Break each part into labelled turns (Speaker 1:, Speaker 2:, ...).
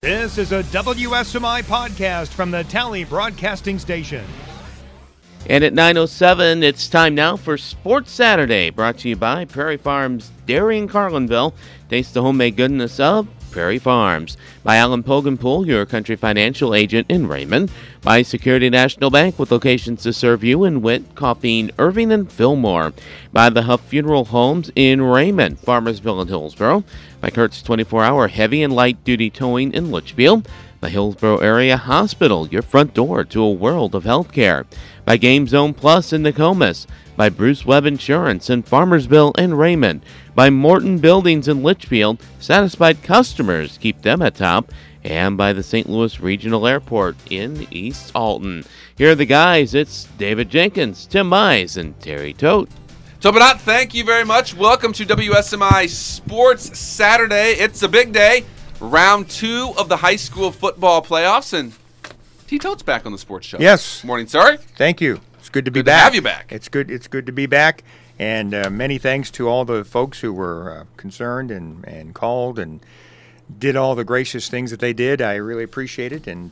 Speaker 1: This is a WSMI podcast from the Tally Broadcasting Station.
Speaker 2: And at 9:07, it's time now for Sports Saturday, brought to you by Prairie Farms Dairy in Carlinville. Taste the homemade goodness of Prairie Farms. By Alan Pogenpool, your country financial agent in Raymond. By Security National Bank, with locations to serve you in Witt, Coffeen, Irving, and Fillmore. By the Huff Funeral Homes in Raymond, Farmersville, and Hillsboro. By Kurt's 24-hour heavy and light-duty towing in Litchfield. By Hillsboro Area Hospital, your front door to a world of healthcare. By Game Zone Plus in Nokomis. By Bruce Webb Insurance in Farmersville and Raymond. By Morton Buildings in Litchfield, satisfied customers keep them at top. And by the St. Louis Regional Airport in East Alton. Here are the guys. It's David Jenkins, Tim Mize, and Terry Tote.
Speaker 3: Tobanat, thank you very much. Welcome to WSMI Sports Saturday. It's a big day. Round 2 of the high school football playoffs, and T-Tote's back on the sports show.
Speaker 1: Yes.
Speaker 3: Morning, sir.
Speaker 1: Thank you. It's good to be
Speaker 3: Good
Speaker 1: back.
Speaker 3: to have you back.
Speaker 1: It's good to be back. And many thanks to all the folks who were concerned and called and did all the gracious things that they did. I really appreciate it, and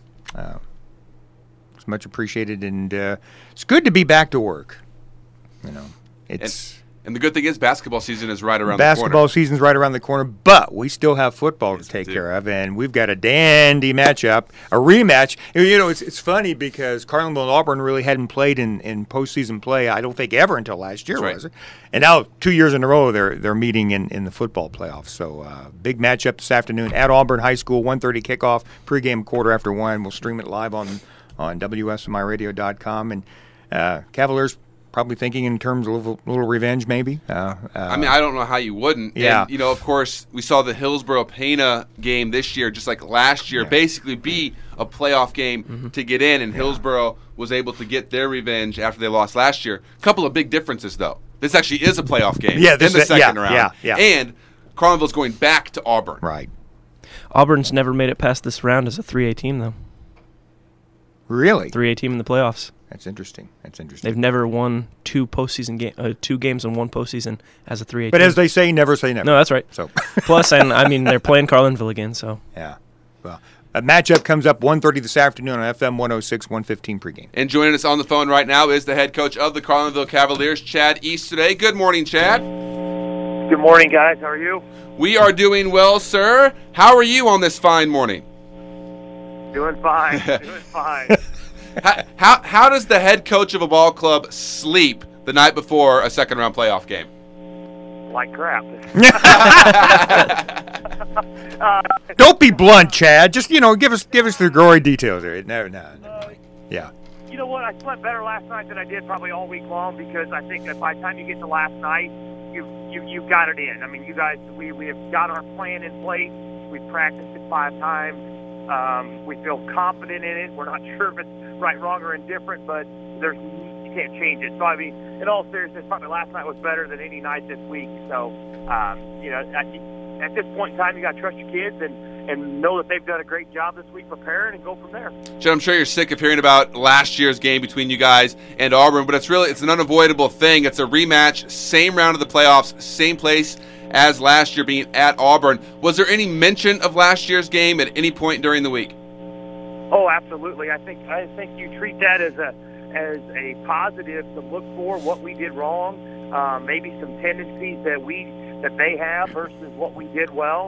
Speaker 1: it's much appreciated. And it's good to be back to work. You know,
Speaker 3: And the good thing is basketball season is right around the corner.
Speaker 1: Basketball season's right around the corner, but we still have football to take care of, and we've got a dandy matchup, a rematch. You know, it's funny because Carlinville and Auburn really hadn't played in postseason play, I don't think ever until last year,
Speaker 3: That's
Speaker 1: was it? And now 2 years in a row they're meeting in the football playoffs. So big matchup this afternoon at Auburn High School, 1:30 kickoff, pregame 1:15. We'll stream it live on WSMIRadio.com, and Cavaliers probably thinking in terms of a little revenge, maybe.
Speaker 3: I mean, I don't know how you wouldn't.
Speaker 1: Yeah.
Speaker 3: And, of course, we saw the Hillsboro-Pana game this year, just like last year, basically be a playoff game to get in, and Hillsboro was able to get their revenge after they lost last year. A couple of big differences, though. This actually is a playoff game in the second round.
Speaker 1: Yeah.
Speaker 3: And Carlinville's going back to Auburn.
Speaker 1: Right.
Speaker 4: Auburn's never made it past this round as a 3A team, though.
Speaker 1: Really?
Speaker 4: 3A team in the playoffs.
Speaker 1: That's interesting.
Speaker 4: They've never won two games in one postseason as a 3A team.
Speaker 1: But as they say, never say never.
Speaker 4: No, that's right.
Speaker 1: So
Speaker 4: Plus, and I mean, they're playing Carlinville again, so.
Speaker 1: yeah. Well, a matchup comes up 1:30 this afternoon on FM 106, 115 pregame.
Speaker 3: And joining us on the phone right now is the head coach of the Carlinville Cavaliers, Chad Easterday. Good morning, Chad.
Speaker 5: Good morning, guys. How are you?
Speaker 3: We are doing well, sir. How are you on this fine morning?
Speaker 5: Doing fine.
Speaker 3: How does the head coach of a ball club sleep the night before a second-round playoff game?
Speaker 5: Like crap.
Speaker 1: Don't be blunt, Chad. Just give us the gory details there. No. Yeah.
Speaker 5: You know what? I slept better last night than I did probably all week long because I think that by the time you get to last night, you've got it in. I mean, you guys, we have got our plan in place. We've practiced it 5 times. We feel confident in it. We're not sure if it's right, wrong, or indifferent, but you can't change it. So, I mean, in all seriousness, probably last night was better than any night this week. So, at this point in time, you got to trust your kids and know that they've done a great job this week preparing and go from there.
Speaker 3: Chad, I'm sure you're sick of hearing about last year's game between you guys and Auburn, but it's an unavoidable thing. It's a rematch, same round of the playoffs, same place as last year, being at Auburn. Was there any mention of last year's game at any point during the week?
Speaker 5: Oh, absolutely. I think you treat that as a positive to look for what we did wrong, maybe some tendencies that they have versus what we did well.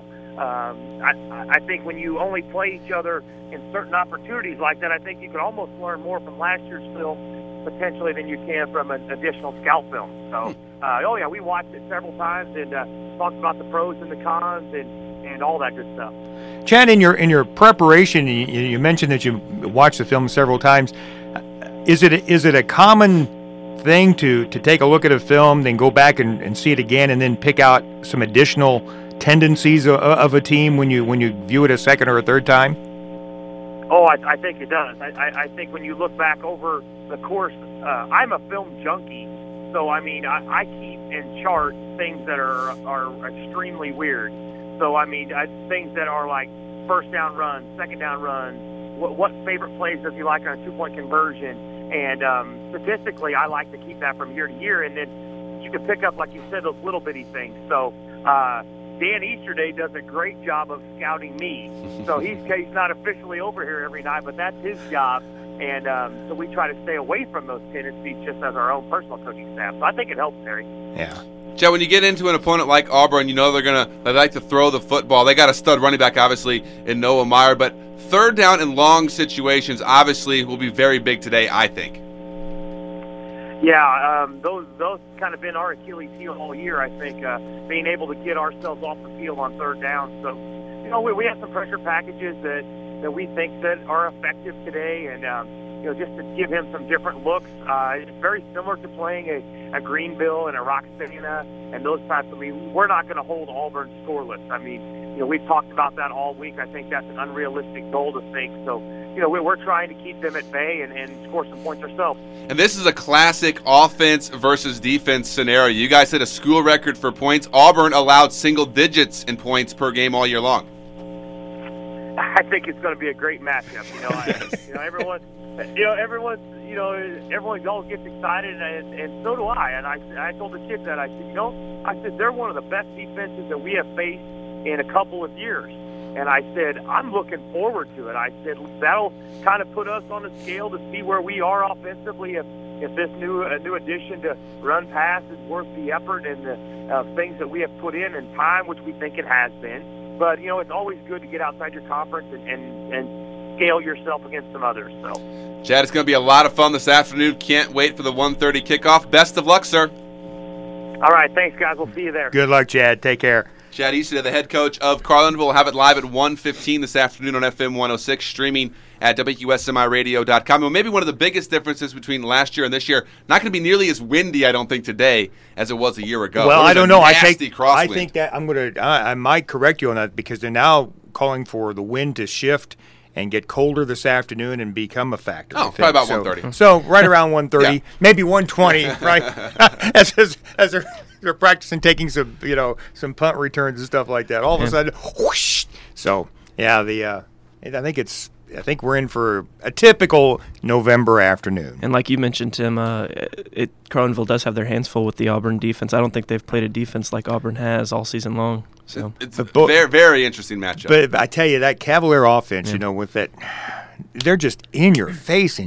Speaker 5: I think when you only play each other in certain opportunities like that, I think you could almost learn more from last year's film potentially than you can from an additional scout film. So, we watched it several times and talked about the pros and the cons and all that good stuff.
Speaker 1: Chad, in your preparation, you mentioned that you watched the film several times. Is it a common thing to take a look at a film, then go back and see it again, and then pick out some additional tendencies of a team when you view it a second or a third time?
Speaker 5: Oh, I think it does. I think when you look back over the course, I'm a film junkie, so I mean I keep and chart things that are extremely weird. So I mean things that are like first down runs, second down runs. What favorite plays does he like on a 2-point conversion? And statistically, I like to keep that from year to year, and then you can pick up, like you said, those little bitty things. So Dan Easterday does a great job of scouting me. So he's not officially over here every night, but that's his job. And so we try to stay away from those tendencies just as our own personal coaching staff. So I think it helps, Terry.
Speaker 1: Yeah.
Speaker 3: Joe, when you get into an opponent like Auburn, you know they like to throw the football. They got a stud running back, obviously, in Noah Meyer, but third down and long situations obviously will be very big today, I think.
Speaker 5: Yeah, those kind of been our Achilles heel all year, I think, being able to get ourselves off the field on third down. So, we have some pressure packages that we think that are effective today, and just to give him some different looks. It's very similar to playing a Greenville and a Roxana and those types. I mean, we're not going to hold Auburn scoreless. I mean, we've talked about that all week. I think that's an unrealistic goal to think. So, we're trying to keep them at bay and score some points ourselves.
Speaker 3: And this is a classic offense versus defense scenario. You guys hit a school record for points. Auburn allowed single digits in points per game all year long.
Speaker 5: I think it's going to be a great matchup. Everyone all gets excited, and so do I. And I told the kids that I said they're one of the best defenses that we have faced in a couple of years. And I said, I'm looking forward to it. I said, that'll kind of put us on the scale to see where we are offensively if this new addition to run pass is worth the effort and the things that we have put in time, which we think it has been. But, it's always good to get outside your conference and scale yourself against some others. So,
Speaker 3: Chad, it's going to be a lot of fun this afternoon. Can't wait for the 1:30 kickoff. Best of luck, sir.
Speaker 5: All right. Thanks, guys. We'll see you there.
Speaker 1: Good luck, Chad. Take care.
Speaker 3: Chad Easterday, the head coach of Carlinville, will have it live at 1:15 this afternoon on FM 106, streaming at WQSMIRadio.com. Well, maybe one of the biggest differences between last year and this year, not going to be nearly as windy, I don't think, today as it was a year ago.
Speaker 1: Well, I don't know. I think
Speaker 3: crosswind.
Speaker 1: that I might correct you on that because they're now calling for the wind to shift and get colder this afternoon and become a factor.
Speaker 3: Oh, probably about 1:30.
Speaker 1: So right around 1:30,
Speaker 3: Yeah.
Speaker 1: maybe 1:20, right? as they're practicing taking some punt returns and stuff like that. All of a sudden, whoosh. So yeah, I think we're in for a typical November afternoon.
Speaker 4: And like you mentioned, Tim, Carlinville does have their hands full with the Auburn defense. I don't think they've played a defense like Auburn has all season long. So
Speaker 3: it's a very, very interesting matchup.
Speaker 1: But I tell you, that Cavalier offense, with that, they're just in your face.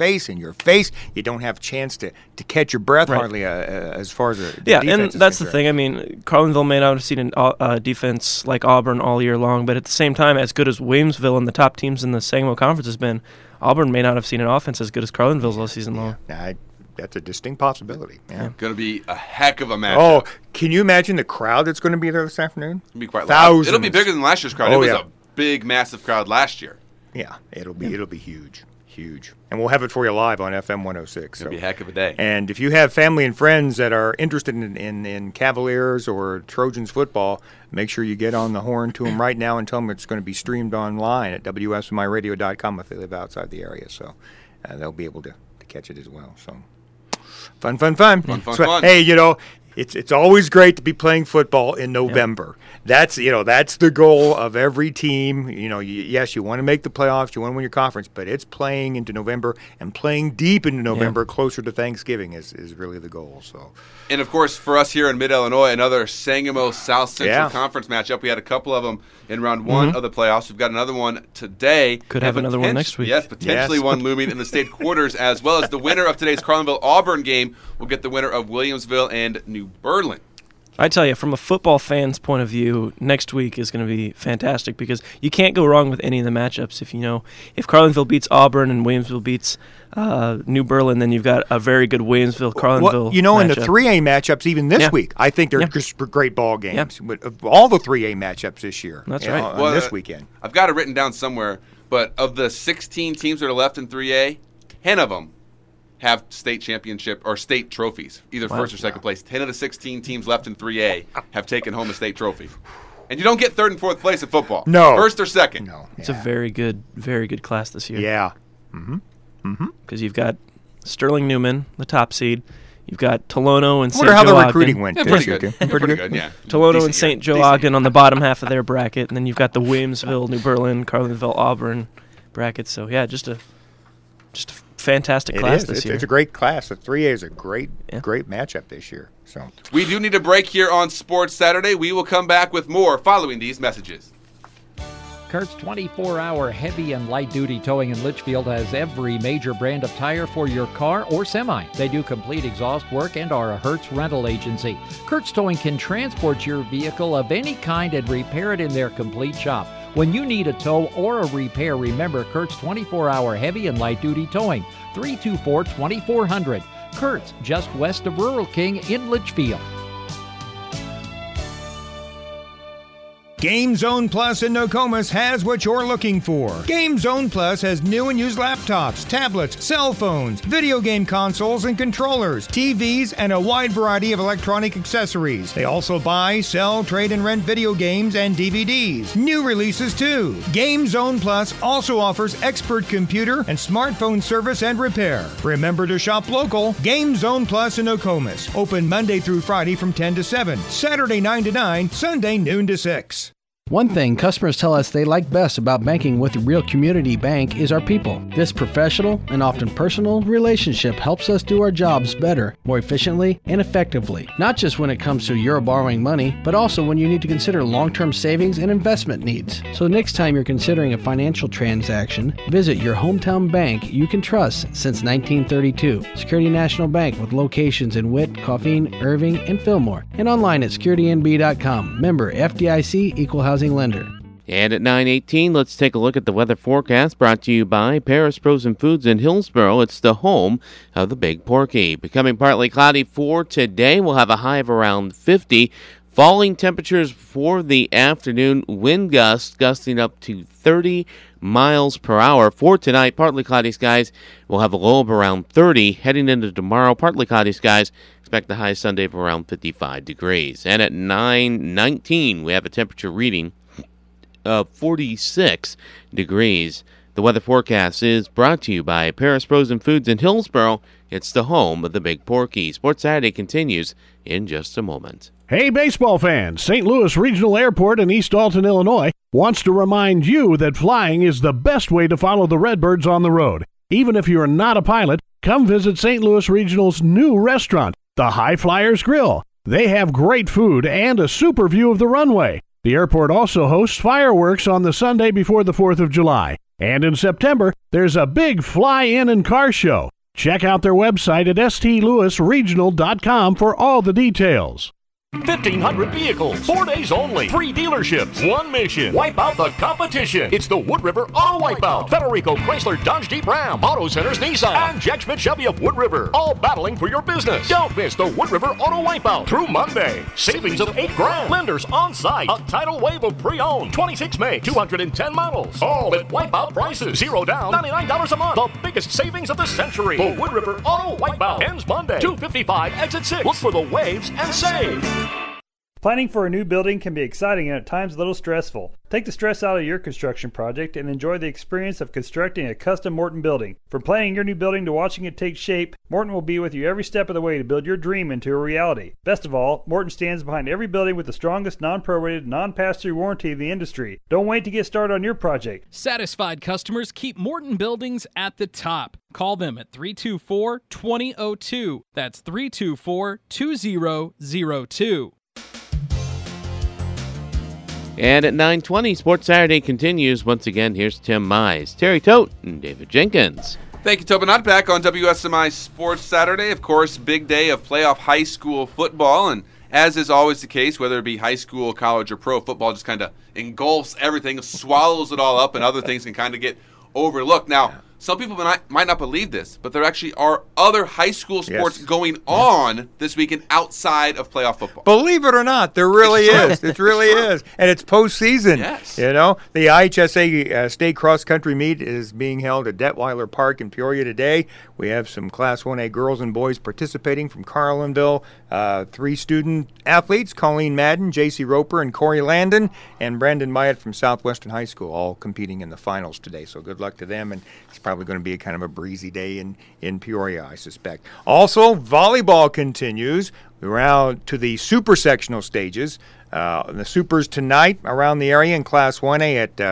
Speaker 1: You don't have a chance to catch your breath hardly as far as the defense
Speaker 4: and
Speaker 1: is
Speaker 4: that's the
Speaker 1: concerned.
Speaker 4: thing. I mean, Carlinville may not have seen a defense like Auburn all year long, but at the same time, as good as Williamsville and the top teams in the Sangamon Conference has been, Auburn may not have seen an offense as good as Carlinville's all season long.
Speaker 1: That's a distinct possibility. Yeah.
Speaker 3: Going to be a heck of a matchup.
Speaker 1: Oh, can you imagine the crowd that's going to be there this afternoon?
Speaker 3: It'll be quite
Speaker 1: Thousands.
Speaker 3: loud. It'll be bigger than last year's crowd.
Speaker 1: Oh,
Speaker 3: it was
Speaker 1: yeah.
Speaker 3: a big, massive crowd last year.
Speaker 1: Yeah, it'll be huge. And we'll have it for you live on FM 106.
Speaker 3: It'll be a heck of a day.
Speaker 1: And if you have family and friends that are interested in Cavaliers or Trojans football, make sure you get on the horn to them right now and tell them it's going to be streamed online at WSMIRadio.com if they live outside the area. So they'll be able to catch it as well. So fun.
Speaker 3: Fun.
Speaker 1: Hey, it's always great to be playing football in November. That's the goal of every team. Yes, you want to make the playoffs, you want to win your conference, but it's playing into November and playing deep into November, closer to Thanksgiving is really the goal. So,
Speaker 3: and of course, for us here in Mid-Illinois, another Sangamo South Central Conference matchup. We had a couple of them in round one of the playoffs. We've got another one today.
Speaker 4: Could have another one next week.
Speaker 3: Yes, potentially one looming in the state quarters, as well as the winner of today's Carlinville-Auburn game will get the winner of Williamsville and New Berlin.
Speaker 4: I tell you, from a football fan's point of view, next week is going to be fantastic because you can't go wrong with any of the matchups. If Carlinville beats Auburn and Williamsville beats New Berlin, then you've got a very good Williamsville-Carlinville matchup.
Speaker 1: In the 3A matchups even this week, I think they're just great ball games. Of all the 3A matchups this year,
Speaker 4: that's right.
Speaker 1: On this weekend.
Speaker 3: I've got it written down somewhere, but of the 16 teams that are left in 3A, 10 of them have state championship or state trophies, either first or second place. 10 of the 16 teams left in 3A have taken home a state trophy. And you don't get third and fourth place in football.
Speaker 1: No.
Speaker 3: First or second.
Speaker 1: No.
Speaker 4: It's a very good class this year.
Speaker 1: Yeah.
Speaker 4: Because you've got Sterling Newman, the top seed. You've got Tolono and
Speaker 1: I
Speaker 4: St.
Speaker 1: wonder how
Speaker 4: Joe
Speaker 1: the
Speaker 4: Ogden.
Speaker 1: recruiting went.
Speaker 3: Pretty good. Pretty good, yeah.
Speaker 4: Tolono
Speaker 3: Decent
Speaker 4: and St.
Speaker 3: year.
Speaker 4: Joe Ogden on the bottom half of their bracket, and then you've got the Williamsville, New Berlin, Carlinville, Auburn brackets. So yeah, just a fantastic class this year.
Speaker 1: It's a great class. The 3A is a great matchup this year. So
Speaker 3: we do need a break here on Sports Saturday. We will come back with more following these messages.
Speaker 6: Kurt's 24-hour heavy and light-duty towing in Litchfield has every major brand of tire for your car or semi. They do complete exhaust work and are a Hertz rental agency. Kurt's Towing can transport your vehicle of any kind and repair it in their complete shop. When you need a tow or a repair, remember Kurt's 24-hour heavy and light-duty towing, 324-2400. Kurt's, just west of Rural King in Litchfield.
Speaker 1: Game Zone Plus in Nokomis has what you're looking for. Game Zone Plus has new and used laptops, tablets, cell phones, video game consoles and controllers, TVs, and a wide variety of electronic accessories. They also buy, sell, trade, and rent video games and DVDs. New releases too. Game Zone Plus also offers expert computer and smartphone service and repair. Remember to shop local. Game Zone Plus in Nokomis. Open Monday through Friday from 10 to 7, Saturday 9 to 9, Sunday noon to 6.
Speaker 7: One thing customers tell us they like best about banking with Real Community Bank is our people. This professional and often personal relationship helps us do our jobs better, more efficiently, and effectively. Not just when it comes to your borrowing money, but also when you need to consider long-term savings and investment needs. So next time you're considering a financial transaction, visit your hometown bank you can trust since 1932. Security National Bank with locations in Witt, Coffeen, Irving, and Fillmore. And online at securitynb.com. Member FDIC, Equal Housing Lender.
Speaker 2: And at 9:18, let's take a look at the weather forecast brought to you by Paris Frozen Foods in Hillsboro. It's the home of the Big Porky. Becoming partly cloudy for today. We'll have a high of around 50. Falling temperatures for the afternoon. Wind gusts gusting up to 30 miles per hour. For tonight, partly cloudy skies. We'll have a low of around 30. Heading into tomorrow, partly cloudy skies. Expect the high Sunday of around 55 degrees. And at 9:19, we have a temperature reading of 46 degrees. The weather forecast is brought to you by Paris Frozen Foods in Hillsboro. It's the home of the Big Porky. Sports Saturday continues in just a moment.
Speaker 8: Hey, baseball fans! St. Louis Regional Airport in East Alton, Illinois, wants to remind you that flying is the best way to follow the Redbirds on the road. Even if you're not a pilot, come visit St. Louis Regional's new restaurant, the High Flyers Grill. They have great food and a super view of the runway. The airport also hosts fireworks on the Sunday before the 4th of July. And in September, there's a big fly-in and car show. Check out their website at stlouisregional.com for all the details.
Speaker 9: 1,500 vehicles, 4 days only, 3 dealerships, 1 mission. Wipe out the competition. It's the Wood River Auto Wipeout. Federico Chrysler Dodge Jeep Ram, Auto Centers Nissan, and Jack Schmidt Chevy of Wood River, all battling for your business. Don't miss the Wood River Auto Wipeout through Monday. Savings of $8,000. Lenders on site. A tidal wave of pre-owned. 26 May, 210 models. All at wipeout prices. $0 down, $99 a month. The biggest savings of the century. The Wood River Auto Wipeout ends Monday. 255 exit 6. Look for the waves and save.
Speaker 10: Planning for a new building can be exciting and at times a little stressful. Take the stress out of your construction project and enjoy the experience of constructing a custom Morton building. From planning your new building to watching it take shape, Morton will be with you every step of the way to build your dream into a reality. Best of all, Morton stands behind every building with the strongest non-prorated, non-pass-through warranty in the industry. Don't wait to get started on your project.
Speaker 11: Satisfied customers keep Morton Buildings at the top. Call them at 324-2002. That's 324-2002.
Speaker 2: And at 9:20, Sports Saturday continues. Once again, here's Tim Mize, Terry Tote, and David Jenkins.
Speaker 3: Thank you, Tobin. Not back on WSMI Sports Saturday. Of course, big day of playoff high school football. And as is always the case, whether it be high school, college, or pro, football just kind of engulfs everything, swallows it all up, and other things can kind of get overlooked. Now, some people might not believe this, but there actually are other high school sports going on this weekend outside of playoff football.
Speaker 1: Believe it or not, there really is. It really is. And it's postseason.
Speaker 3: Yes.
Speaker 1: You know, the IHSA state cross-country meet is being held at Detweiler Park in Peoria today. We have some Class 1A girls and boys participating from Carlinville. 3 student athletes, Colleen Madden, J.C. Roper, and Corey Landon, and Brandon Myatt from Southwestern High School, all competing in the finals today. So good luck to them, and it's probably going to be a kind of a breezy day in Peoria, I suspect. Also, volleyball continues. We're out to the super sectional stages. The supers tonight around the area in Class 1A at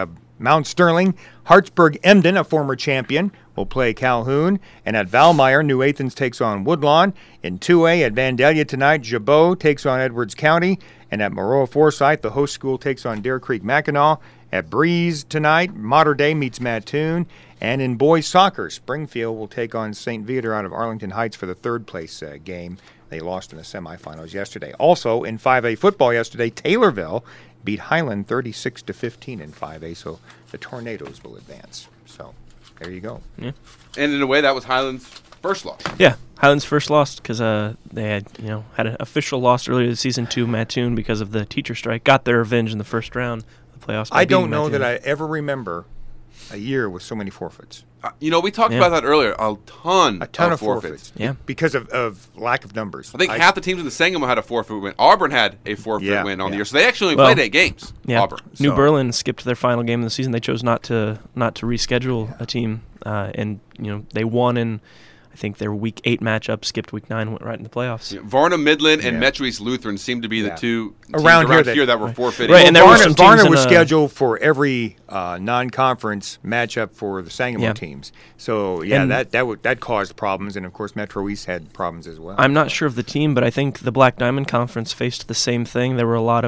Speaker 1: Mount Sterling, Hartsburg-Emden, a former champion, will play Calhoun. And at Valmeyer, New Athens takes on Woodlawn. In 2A at Vandalia tonight, Jabot takes on Edwards County. And at Maroa Forsyth, the host school takes on Deer Creek Mackinac. At Breeze tonight, Mater Dei meets Mattoon. And in boys soccer, Springfield will take on St. Viator out of Arlington Heights for the third-place game. They lost in the semifinals yesterday. Also, in 5A football yesterday, Taylorville beat Highland 36-15 in 5A, so the Tornadoes will advance. So there you go.
Speaker 4: Yeah.
Speaker 3: And in a way, that was Highland's first loss.
Speaker 4: Yeah, Highland's first loss because they had an official loss earlier this season to Mattoon because of the teacher strike. Got their revenge in the first round of the playoffs.
Speaker 1: I don't know that I ever remember a year with so many forfeits.
Speaker 3: We talked about that earlier. A ton of forfeits.
Speaker 4: Yeah.
Speaker 1: Because of lack of numbers.
Speaker 3: I think half the teams in the Sangamo had a forfeit win. Auburn had a forfeit win on the year. So they actually only played 8 games, Auburn.
Speaker 4: New Berlin skipped their final game of the season. They chose not to reschedule a team, and they won in, I think, their Week 8 matchup, skipped Week 9, went right in the playoffs.
Speaker 3: Yeah, Varna Midland and Metro East Lutheran seem to be the two teams
Speaker 1: around
Speaker 3: here that were forfeiting.
Speaker 1: Right, and Varna was scheduled for every non-conference matchup for the Sangamo teams. So, that caused problems, and, of course, Metro East had problems as well.
Speaker 4: I'm not sure of the team, but I think the Black Diamond Conference faced the same thing. There were a lot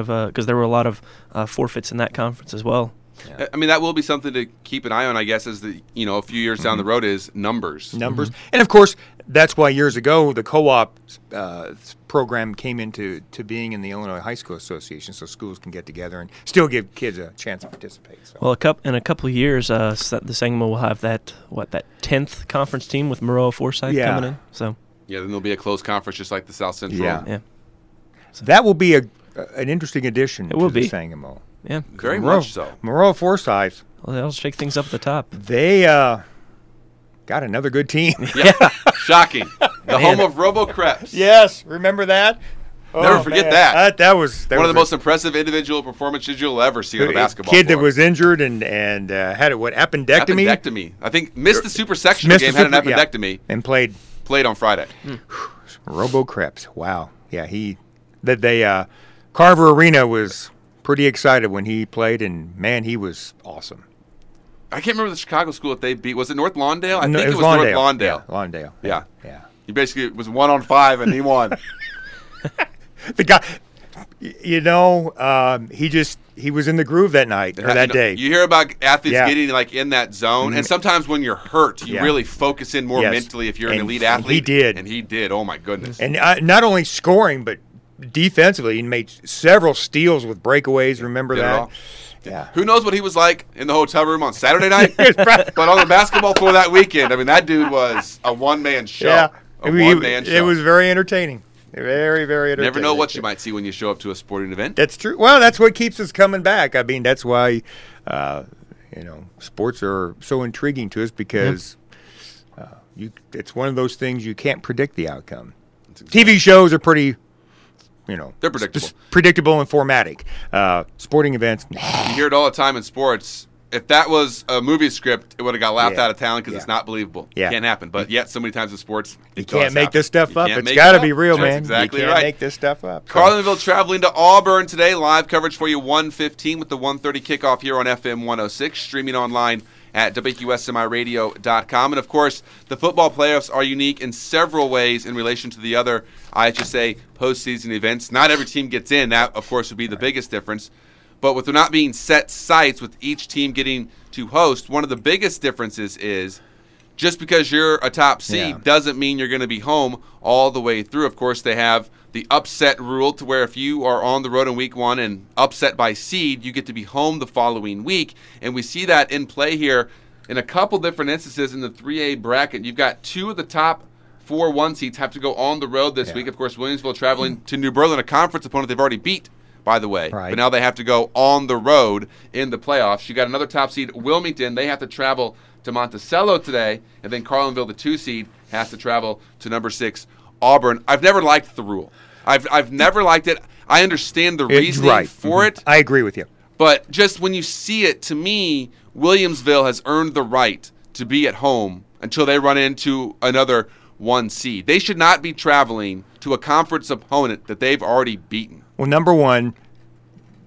Speaker 4: of forfeits in that conference as well.
Speaker 3: Yeah. I mean, that will be something to keep an eye on, I guess, as a few years down the road is numbers.
Speaker 1: Numbers. Mm-hmm. And, of course, that's why years ago the co-op program came into being in the Illinois High School Association, so schools can get together and still give kids a chance to participate. So.
Speaker 4: Well, in a couple of years, the Sangamo will have that 10th conference team with Maroa Forsyth coming in. So.
Speaker 3: Yeah, then there'll be a close conference just like the South Central.
Speaker 4: Yeah.
Speaker 1: So. That will be an interesting addition to the Sangamo.
Speaker 4: Yeah,
Speaker 3: very much so.
Speaker 1: Maroa Forsyth.
Speaker 4: Well, they'll shake things up at the top.
Speaker 1: They got another good team.
Speaker 3: Yeah, shocking. The home of Robo Krebs.
Speaker 1: Yes, remember that?
Speaker 3: Never forget that.
Speaker 1: That was
Speaker 3: one of the most impressive individual performances you'll ever see on a basketball
Speaker 1: kid
Speaker 3: floor.
Speaker 1: that was injured and had appendectomy.
Speaker 3: Appendectomy. I think missed the super sectional game, had an appendectomy,
Speaker 1: and played
Speaker 3: on Friday.
Speaker 1: Robo Krebs. Wow. Yeah, Carver Arena was pretty excited when he played, and man, he was awesome.
Speaker 3: I can't remember the Chicago school that they beat. Was it North Lawndale? I think it was
Speaker 1: Lawndale.
Speaker 3: North Lawndale.
Speaker 1: Yeah, Lawndale.
Speaker 3: Yeah. He basically was 1-on-5 and he won.
Speaker 1: The guy, he was in the groove that night or that day.
Speaker 3: You hear about athletes getting in that zone, and sometimes when you're hurt, you really focus in more mentally if you're an elite athlete.
Speaker 1: And
Speaker 3: he did. Oh my goodness.
Speaker 1: And not only scoring, but defensively, he made several steals with breakaways. Remember that? Yeah.
Speaker 3: Who knows what he was like in the hotel room on Saturday night? But on the basketball floor that weekend, I mean, that dude was a one-man show.
Speaker 1: Yeah.
Speaker 3: One-man show.
Speaker 1: It was very entertaining. Very, very entertaining.
Speaker 3: Never know what you might see when you show up to a sporting event.
Speaker 1: That's true. Well, that's what keeps us coming back. I mean, that's why, sports are so intriguing to us because it's one of those things you can't predict the outcome. TV shows are pretty...
Speaker 3: they're predictable.
Speaker 1: Predictable and formatic. Sporting events,
Speaker 3: You hear it all the time in sports. If that was a movie script, it would have got laughed out of town because it's not believable.
Speaker 1: Yeah.
Speaker 3: It can't happen. But yet, so many times in sports,
Speaker 1: you can't make this stuff up. It's
Speaker 3: got
Speaker 1: to be real, man.
Speaker 3: Exactly
Speaker 1: you can't make this stuff up.
Speaker 3: Carlinville traveling to Auburn today. Live coverage for you 1:15 with the 1:30 kickoff here on FM 106. Streaming online at WQSMIRadio.com. And, of course, the football playoffs are unique in several ways in relation to the other IHSA postseason events. Not every team gets in. That, of course, would be the biggest difference. But with there not being set sites, with each team getting to host, one of the biggest differences is just because you're a top seed doesn't mean you're going to be home all the way through. Of course, they have the upset rule to where if you are on the road in week 1 and upset by seed, you get to be home the following week. And we see that in play here in a couple different instances in the 3A bracket. You've got 2 of the top 4 1 seeds have to go on the road this week. Of course, Williamsville traveling to New Berlin, a conference opponent they've already beat, by the way.
Speaker 1: Right.
Speaker 3: But now they have to go on the road in the playoffs. You got another top seed, Wilmington. They have to travel to Monticello today. And then Carlinville, the 2 seed, has to travel to number 6, Auburn. I've never liked the rule. I've never liked it. I understand the reasoning for it.
Speaker 1: I agree with you.
Speaker 3: But just when you see it, to me, Williamsville has earned the right to be at home until they run into another 1 seed. They should not be traveling to a conference opponent that they've already beaten.
Speaker 1: Well, number one,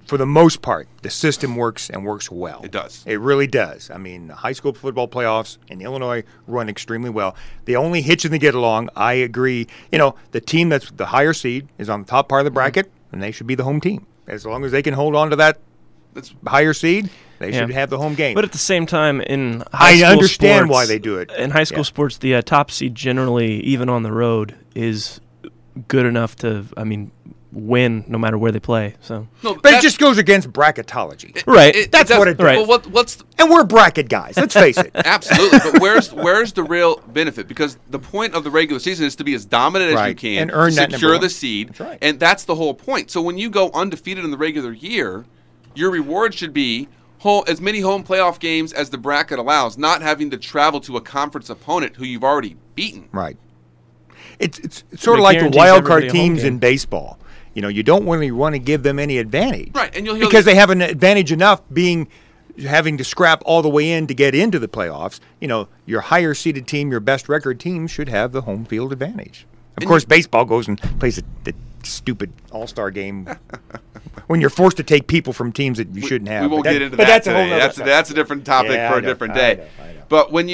Speaker 1: for the most part, the system works and works well.
Speaker 3: It does.
Speaker 1: It really does. I mean, the high school football playoffs in Illinois run extremely well. The only hitch in the get along, I agree, the team that's the higher seed is on the top part of the bracket, and they should be the home team. As long as they can hold on to that higher seed, they should have the home game.
Speaker 4: But at the same time, in high school
Speaker 1: I understand
Speaker 4: sports,
Speaker 1: why they do it.
Speaker 4: In high school sports, the top seed generally, even on the road, is good enough to, win no matter where they play. So,
Speaker 1: but it just goes against bracketology.
Speaker 4: Right.
Speaker 1: That's what it does.
Speaker 4: Right.
Speaker 3: Well,
Speaker 1: and we're bracket guys. Let's face it.
Speaker 3: Absolutely. But where's the real benefit? Because the point of the regular season is to be as dominant as you can
Speaker 1: and earn that
Speaker 3: secure
Speaker 1: number
Speaker 3: the seed.
Speaker 1: That's right.
Speaker 3: And that's the whole point. So when you go undefeated in the regular year, your reward should be as many home playoff games as the bracket allows, not having to travel to a conference opponent who you've already beaten.
Speaker 1: Right. It's sort of like the wild card teams in baseball. You don't really want to give them any advantage.
Speaker 3: Right, and
Speaker 1: because they have an advantage enough having to scrap all the way in to get into the playoffs. Your higher seeded team, your best record team should have the home field advantage. Of course, baseball goes and plays the stupid all-star game when you're forced to take people from teams that you shouldn't have.
Speaker 3: We won't get into
Speaker 1: but
Speaker 3: that
Speaker 1: that's today.
Speaker 3: A whole that's a different topic for a different day.
Speaker 1: I know.
Speaker 3: But when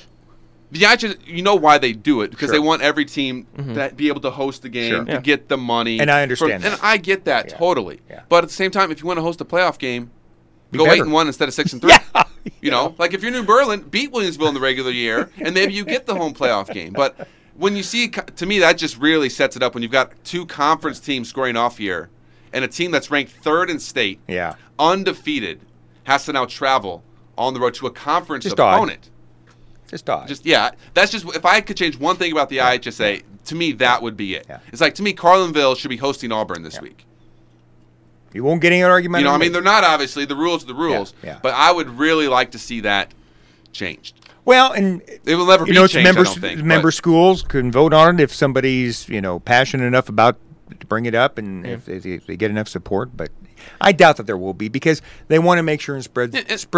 Speaker 3: you know why they do it, because
Speaker 1: Sure.
Speaker 3: they want every team to be able to host the game, to get the money.
Speaker 1: And I understand that.
Speaker 3: And I get that totally.
Speaker 1: Yeah.
Speaker 3: But at the same time, if you want to host a playoff game, go
Speaker 1: better.
Speaker 3: 8-1 instead of 6-3. Like if you're New Berlin, beat Williamsville in the regular year, and maybe you get the home playoff game. But when you see, to me, that just really sets it up when you've got two conference teams scoring off here, and a team that's ranked third in state, undefeated, has to now travel on the road to a conference opponent.
Speaker 1: Just odd.
Speaker 3: That's just, if I could change one thing about the IHSA, to me, that would be it. It's like, to me, Carlinville should be hosting Auburn this week.
Speaker 1: You won't get any argument.
Speaker 3: They're not, obviously. The rules are the rules. But I would really like to see that changed.
Speaker 1: Well, and
Speaker 3: it will never be changed, I don't think.
Speaker 1: Member schools can vote on it if somebody's, passionate enough about to bring it up and if they get enough support. But I doubt that there will be, because they want to make sure and spread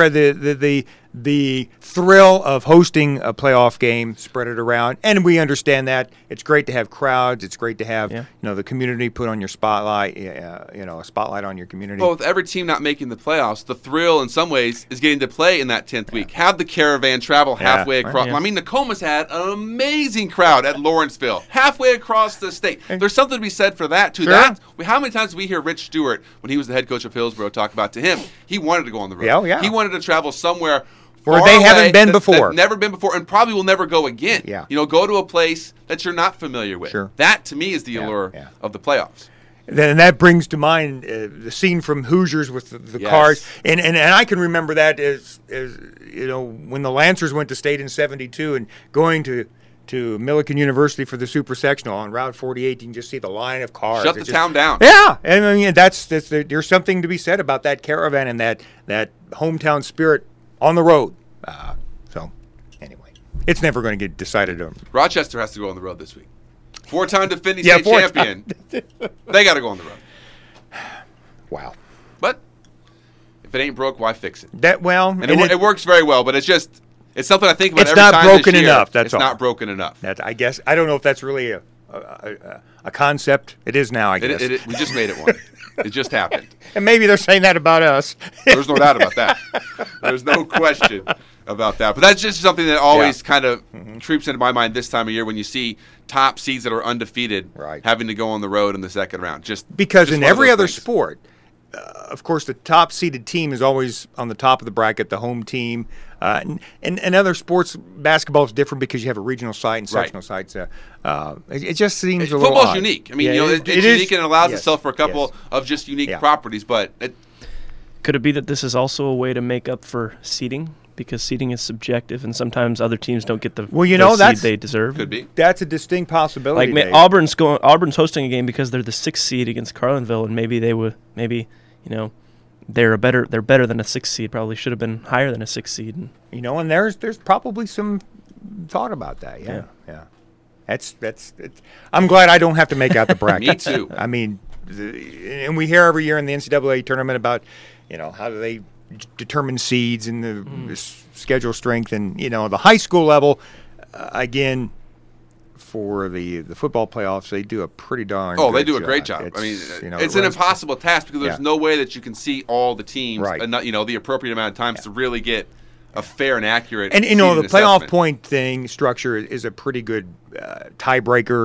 Speaker 1: the thrill of hosting a playoff game, spread it around. And we understand that it's great to have crowds. It's great to have the community put on your spotlight. A spotlight on your community.
Speaker 3: Well, with every team not making the playoffs, the thrill in some ways is getting to play in that 10th week. Have the caravan travel halfway across. I mean, Nokomis had an amazing crowd at Lawrenceville, halfway across the state. There's something to be said for that too.
Speaker 1: Sure.
Speaker 3: How many times did we hear Rich Stewart, when he was the head coach of Hillsborough, talk about, to him, he wanted to go on the road.
Speaker 1: Yeah.
Speaker 3: He wanted to travel somewhere
Speaker 1: where they haven't been before.
Speaker 3: Never been before, and probably will never go again.
Speaker 1: Yeah.
Speaker 3: Go to a place that you're not familiar with.
Speaker 1: Sure.
Speaker 3: That, to me, is the allure of the playoffs.
Speaker 1: And that brings to mind the scene from Hoosiers with the cars, and I can remember that as when the Lancers went to state in '72 and going to Millikan University for the Super Sectional on Route 48. You can just see the line of cars.
Speaker 3: Shut the town down.
Speaker 1: Yeah, and that's there's something to be said about that caravan and that hometown spirit on the road. So anyway, it's never going to get decided on.
Speaker 3: Rochester has to go on the road this week. 4-time defending state champion. They got to go on the road.
Speaker 1: Wow.
Speaker 3: But if it ain't broke, why fix it?
Speaker 1: It
Speaker 3: works very well, but it's something I think about
Speaker 1: it's
Speaker 3: every time
Speaker 1: not broken
Speaker 3: this year.
Speaker 1: enough. That's
Speaker 3: it's
Speaker 1: all.
Speaker 3: Not broken enough.
Speaker 1: I guess I don't know if that's really a concept. It is now, I guess.
Speaker 3: We just made it one. It just happened.
Speaker 1: And maybe they're saying that about us.
Speaker 3: There's no doubt about that. There's no question about that. But that's just something that always kind of creeps into my mind this time of year when you see top seeds that are undefeated having to go on the road in the second round.
Speaker 1: Because in every other sport, of course, the top seeded team is always on the top of the bracket, the home team. And other sports, basketball is different because you have a regional site and sectional sites. It just seems a little
Speaker 3: football's
Speaker 1: odd.
Speaker 3: unique. I mean, it's unique and it allows itself for a couple of just unique properties. But
Speaker 4: could it be that this is also a way to make up for seeding? Because seeding is subjective, and sometimes other teams don't get the seed they deserve.
Speaker 3: Could be.
Speaker 1: That's a distinct possibility.
Speaker 4: Like Auburn's hosting a game because they're the 6th seed against Carlinville, and maybe they're better than a 6th seed. Probably should have been higher than a 6th seed.
Speaker 1: And there's probably some thought about that. Yeah. That's I'm glad I don't have to make out the bracket.
Speaker 3: Me too.
Speaker 1: I mean, and we hear every year in the NCAA tournament about how do they determine seeds and the schedule strength, and the high school level again, for the football playoffs, they do a pretty darn.
Speaker 3: Oh,
Speaker 1: good
Speaker 3: they do a
Speaker 1: job.
Speaker 3: great job.
Speaker 1: It's,
Speaker 3: I mean,
Speaker 1: it
Speaker 3: it's an
Speaker 1: runs-
Speaker 3: impossible task because there's no way that you can see all the teams,
Speaker 1: Right.
Speaker 3: and the appropriate amount of times to really get a fair and accurate.
Speaker 1: And the
Speaker 3: seeding
Speaker 1: playoff
Speaker 3: assessment.
Speaker 1: point thing structure is a pretty good tiebreaker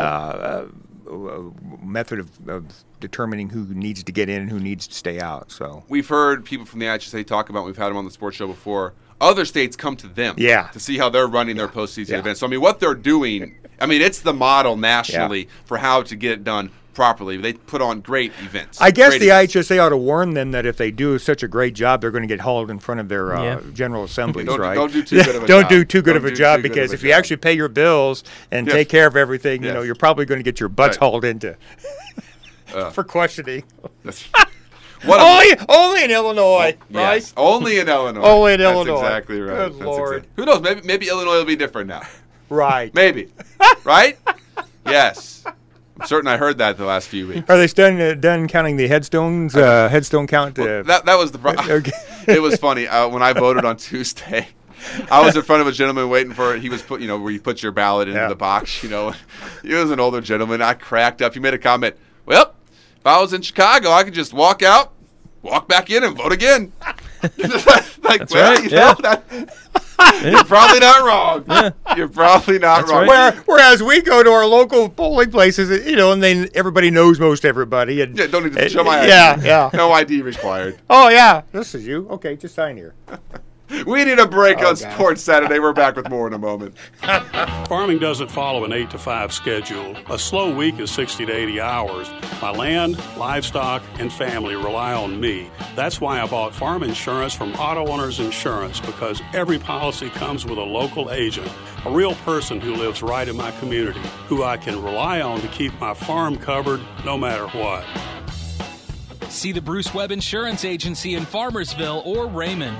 Speaker 1: method of determining who needs to get in and who needs to stay out. So
Speaker 3: We've heard people from the IHSA talk about. We've had them on the sports show before. Other states come to them, to see how they're running their postseason events. So I mean, what they're doing, I mean, it's the model nationally for how to get it done properly. They put on great events.
Speaker 1: I guess
Speaker 3: Great
Speaker 1: the
Speaker 3: events.
Speaker 1: IHSA ought to warn them that if they do such a great job, they're going to get hauled in front of their general assemblies,
Speaker 3: Don't-
Speaker 1: right?
Speaker 3: don't do too good of a
Speaker 1: Don't
Speaker 3: job.
Speaker 1: do too good
Speaker 3: Don't
Speaker 1: of a
Speaker 3: do
Speaker 1: job
Speaker 3: too good
Speaker 1: because
Speaker 3: of a
Speaker 1: if you
Speaker 3: job.
Speaker 1: actually pay your bills and
Speaker 3: Yes.
Speaker 1: take care of everything,
Speaker 3: Yes.
Speaker 1: you're probably going to get your butts
Speaker 3: Right.
Speaker 1: hauled into for questioning.
Speaker 3: What
Speaker 1: only in Illinois, right?
Speaker 3: Yes, only in Illinois.
Speaker 1: Only in
Speaker 3: That's
Speaker 1: Illinois.
Speaker 3: exactly right.
Speaker 1: Good
Speaker 3: That's
Speaker 1: Lord.
Speaker 3: Who knows? Maybe Illinois will be different now.
Speaker 1: Right.
Speaker 3: Maybe. Right? Yes. I'm certain I heard that the last few weeks.
Speaker 1: Are they done counting the headstones? Headstone count?
Speaker 3: Well, that was the problem.
Speaker 1: Okay.
Speaker 3: It was funny when I voted on Tuesday. I was in front of a gentleman waiting for it. He was where you put your ballot into the box. He was an older gentleman. I cracked up. He made a comment. Well, if I was in Chicago, I could just walk out, walk back in, and vote again.
Speaker 4: That's right.
Speaker 3: You're probably not wrong. You're probably not wrong.
Speaker 1: Whereas we go to our local polling places, and then everybody knows most everybody. And
Speaker 3: Don't need to show my ID.
Speaker 1: Yeah.
Speaker 3: No ID required.
Speaker 1: Oh, yeah. This is you. Okay, just sign here.
Speaker 3: We need a break on Sports Saturday. We're back with more in a moment.
Speaker 12: Farming doesn't follow an 8 to 5 schedule. A slow week is 60 to 80 hours. My land, livestock, and family rely on me. That's why I bought farm insurance from Auto Owners Insurance, because every policy comes with a local agent, a real person who lives right in my community, who I can rely on to keep my farm covered no matter what.
Speaker 11: See the Bruce Webb Insurance Agency in Farmersville or Raymond.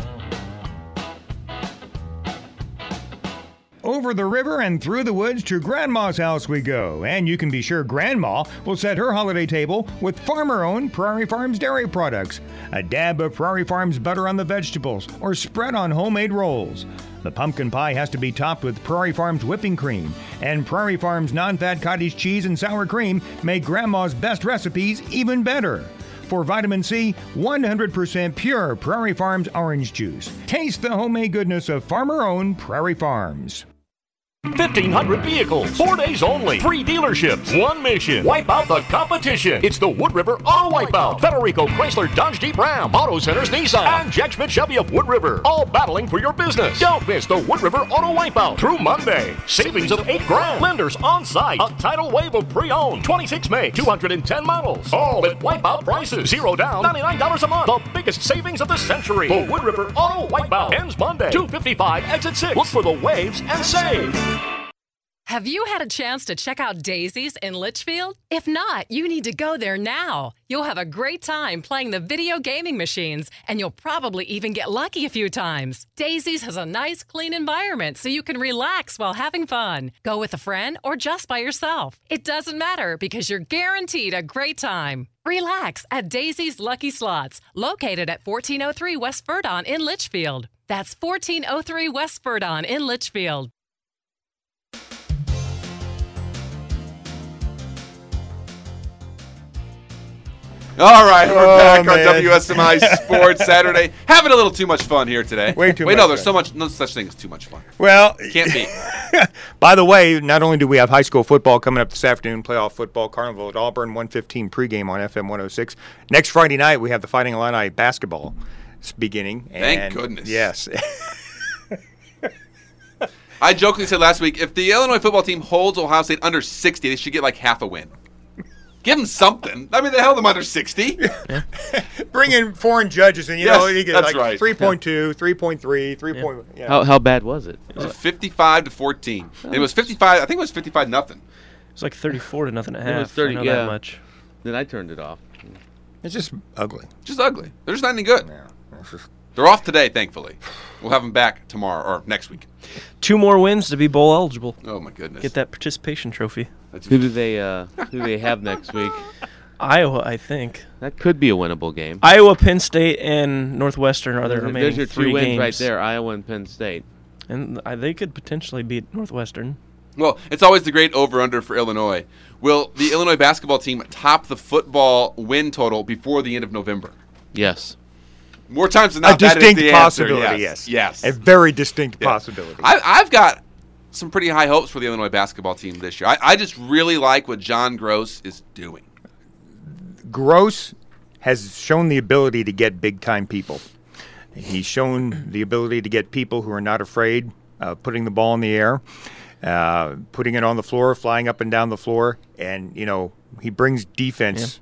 Speaker 1: Over the river and through the woods to Grandma's house we go, and you can be sure Grandma will set her holiday table with farmer-owned Prairie Farms dairy products. A dab of Prairie Farms butter on the vegetables or spread on homemade rolls. The pumpkin pie has to be topped with Prairie Farms whipping cream, and Prairie Farms non-fat cottage cheese and sour cream make Grandma's best recipes even better. For vitamin C, 100% pure Prairie Farms orange juice. Taste the homemade goodness of farmer-owned Prairie Farms.
Speaker 9: 1,500 vehicles, 4 days only, 3 dealerships, 1 mission. Wipe out the competition. It's the Wood River Auto Wipeout. Federico Chrysler Dodge Jeep Ram, Auto Centers Nissan, and Jack Schmidt Chevy of Wood River, all battling for your business. Don't miss the Wood River Auto Wipeout through Monday. Savings of $8,000. Lenders on site. A tidal wave of pre-owned. 26 May, 210 models. All at wipeout prices. $0 down, $99 a month. The biggest savings of the century. The Wood River Auto Wipeout ends Monday. 255 exit 6. Look for the waves and save.
Speaker 13: Have you had a chance to check out Daisy's in Litchfield? If not, you need to go there now. You'll have a great time playing the video gaming machines, and you'll probably even get lucky a few times. Daisy's has a nice, clean environment so you can relax while having fun. Go with a friend or just by yourself. It doesn't matter because you're guaranteed a great time. Relax at Daisy's Lucky Slots, located at 1403 West Verdon in Litchfield. That's 1403 West Verdon in Litchfield.
Speaker 3: All right, we're back on WSMI Sports Saturday. Having a little too much fun here today.
Speaker 1: Way too
Speaker 3: Wait,
Speaker 1: much
Speaker 3: no, there's
Speaker 1: fun.
Speaker 3: no such thing as too much fun.
Speaker 1: Well,
Speaker 3: Can't be.
Speaker 1: By the way, not only do we have high school football coming up this afternoon, playoff football, Carnival at Auburn, 1:15 pregame on FM 106. Next Friday night, we have the Fighting Illini basketball beginning.
Speaker 3: Thank goodness.
Speaker 1: Yes.
Speaker 3: I jokingly said last week, if the Illinois football team holds Ohio State under 60, they should get like half a win. Give them something. I mean, they held them under 60.
Speaker 1: Bring in foreign judges, and you get
Speaker 3: that's
Speaker 1: like
Speaker 3: right.
Speaker 1: 3.2, 3.3, 3. Yeah.
Speaker 2: How bad was it?
Speaker 3: It was 55-14. It was 55. I think it was 55-0.
Speaker 4: It's like 34 to nothing and a half.
Speaker 2: It was 30.
Speaker 4: I know
Speaker 2: Yeah.
Speaker 4: that much.
Speaker 2: Then I turned it off.
Speaker 1: It's just ugly.
Speaker 3: Just ugly. They're just not any good.
Speaker 1: Yeah. It's just-
Speaker 3: They're off today, thankfully. We'll have them back tomorrow or next week.
Speaker 4: 2 more wins to be bowl eligible.
Speaker 3: Oh my goodness.
Speaker 4: Get that participation trophy.
Speaker 2: Who do they have next week?
Speaker 4: Iowa, I think.
Speaker 2: That could be a winnable game.
Speaker 4: Iowa, Penn State, and Northwestern are the remaining
Speaker 2: There's your
Speaker 4: 3
Speaker 2: 2 wins
Speaker 4: games.
Speaker 2: right there, Iowa and Penn State.
Speaker 4: And they could potentially beat Northwestern.
Speaker 3: Well, it's always the great over-under for Illinois. Will the Illinois basketball team top the football win total before the end of November?
Speaker 2: Yes.
Speaker 3: More times than not,
Speaker 1: A distinct
Speaker 3: that is the
Speaker 1: possibility,
Speaker 3: answer.
Speaker 1: yes.
Speaker 3: Yes.
Speaker 1: A very distinct possibility.
Speaker 3: I've got some pretty high hopes for the Illinois basketball team this year. I just really like what John Gross is doing.
Speaker 1: Gross has shown the ability to get big-time people. He's shown the ability to get people who are not afraid of putting the ball in the air, putting it on the floor, flying up and down the floor, and, he brings defense,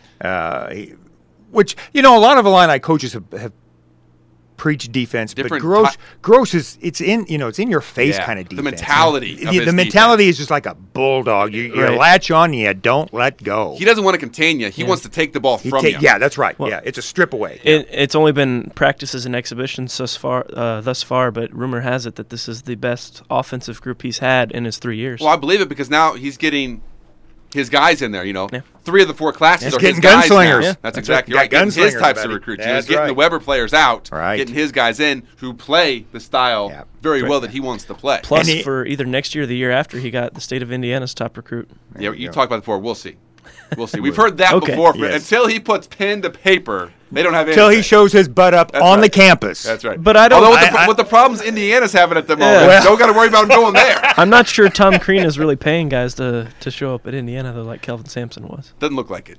Speaker 1: which, a lot of Illini coaches have preached defense,
Speaker 3: Different
Speaker 1: but Gross is, it's in your face kind of defense.
Speaker 3: The mentality of his
Speaker 1: the mentality
Speaker 3: defense.
Speaker 1: is just like a bulldog. You
Speaker 4: Right.
Speaker 1: latch on, you don't let go.
Speaker 3: He doesn't want to contain you. He wants to take the ball from you.
Speaker 1: Yeah, that's right. It's a strip away.
Speaker 4: It's only been practices and exhibitions thus far, but rumor has it that this is the best offensive group he's had in his 3 years.
Speaker 3: Well, I believe it because now he's getting his guys in there, 3 of the 4 classes
Speaker 1: He's
Speaker 3: are
Speaker 1: getting
Speaker 3: his guys
Speaker 1: gunslingers.
Speaker 3: now.
Speaker 1: Yeah.
Speaker 3: That's exactly
Speaker 1: Got
Speaker 3: right. Getting his
Speaker 1: gunslingers,
Speaker 3: types
Speaker 1: buddy.
Speaker 3: of recruits.
Speaker 1: That's
Speaker 3: He's getting
Speaker 1: right.
Speaker 3: the Weber players out,
Speaker 1: Right.
Speaker 3: getting his guys in who play the style very well that he wants to play.
Speaker 4: Plus, for either next year or the year after, he got the state of Indiana's top recruit.
Speaker 3: Yeah, you talked about it before. We'll see. We'll see. We've heard that
Speaker 4: Okay.
Speaker 3: before.
Speaker 1: Yes.
Speaker 3: Until he puts pen to paper, they don't have anything.
Speaker 1: Until he shows his butt up
Speaker 3: That's
Speaker 1: on the
Speaker 3: right.
Speaker 1: campus.
Speaker 3: That's right.
Speaker 4: But I don't-
Speaker 3: Although with the problems Indiana's having at the moment,
Speaker 4: Yeah.
Speaker 3: don't got to worry about him going there.
Speaker 4: I'm not sure Tom Crean is really paying guys to show up at Indiana, though, like Kelvin Sampson was.
Speaker 3: Doesn't look like it.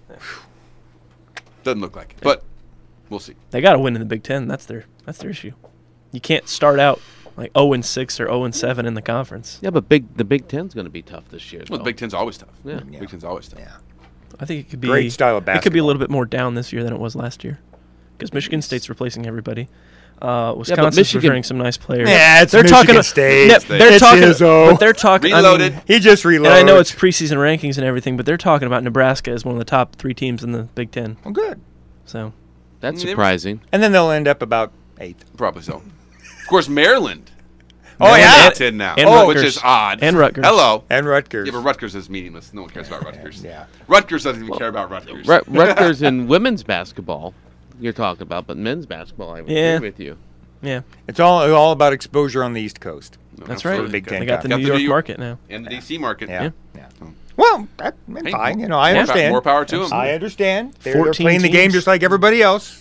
Speaker 3: Doesn't look like it. But we'll see.
Speaker 4: They got to win in the Big Ten. That's their issue. You can't start out like 0-6 or 0-7 in the conference.
Speaker 2: Yeah, but the Big Ten's going to be tough this year.
Speaker 3: Well, the Big Ten's always tough.
Speaker 2: Yeah.
Speaker 3: Big Ten's always tough.
Speaker 4: I think it could be
Speaker 1: Great style of
Speaker 4: It could be a
Speaker 1: basketball.
Speaker 4: little bit more down this year than it was last year, because Michigan State's replacing everybody. Wisconsin's
Speaker 2: Michigan-
Speaker 4: returning some nice players.
Speaker 1: Yeah, it's
Speaker 4: they're
Speaker 1: Michigan
Speaker 4: talking,
Speaker 1: State.
Speaker 4: Yeah, they're
Speaker 1: It's
Speaker 4: talking,
Speaker 1: Izzo.
Speaker 4: but they're talking.
Speaker 3: Reloaded.
Speaker 1: He just reloaded.
Speaker 4: And I know it's preseason rankings and everything, but they're talking about Nebraska as one of the top 3 teams in the Big Ten.
Speaker 1: Well, good.
Speaker 4: So
Speaker 2: That's surprising.
Speaker 1: And then they'll end up about 8th.
Speaker 3: Probably so. Of course, Maryland.
Speaker 1: Oh, yeah.
Speaker 3: It's in now,
Speaker 4: And
Speaker 3: which
Speaker 4: Rutgers.
Speaker 3: is odd.
Speaker 4: And Rutgers.
Speaker 3: Hello.
Speaker 1: And Rutgers.
Speaker 3: Yeah, but Rutgers is meaningless. No one cares about Rutgers.
Speaker 1: Yeah.
Speaker 3: Rutgers doesn't even care about Rutgers.
Speaker 2: Rutgers in women's basketball, you're talking about, but men's basketball, I would
Speaker 4: Yeah.
Speaker 2: agree with you.
Speaker 4: yeah,
Speaker 1: It's all about exposure on the East Coast.
Speaker 4: that's
Speaker 1: For
Speaker 4: right.
Speaker 1: the Big Ten.
Speaker 4: They got the
Speaker 3: Got
Speaker 4: New
Speaker 3: the
Speaker 4: York
Speaker 3: New York-
Speaker 4: market now.
Speaker 3: And the DC market.
Speaker 1: Yeah. Well, that's fine. I
Speaker 4: Yeah.
Speaker 1: understand.
Speaker 3: More power to them.
Speaker 1: I understand. They're
Speaker 4: 14
Speaker 1: playing the game
Speaker 4: teams.
Speaker 1: just like everybody else.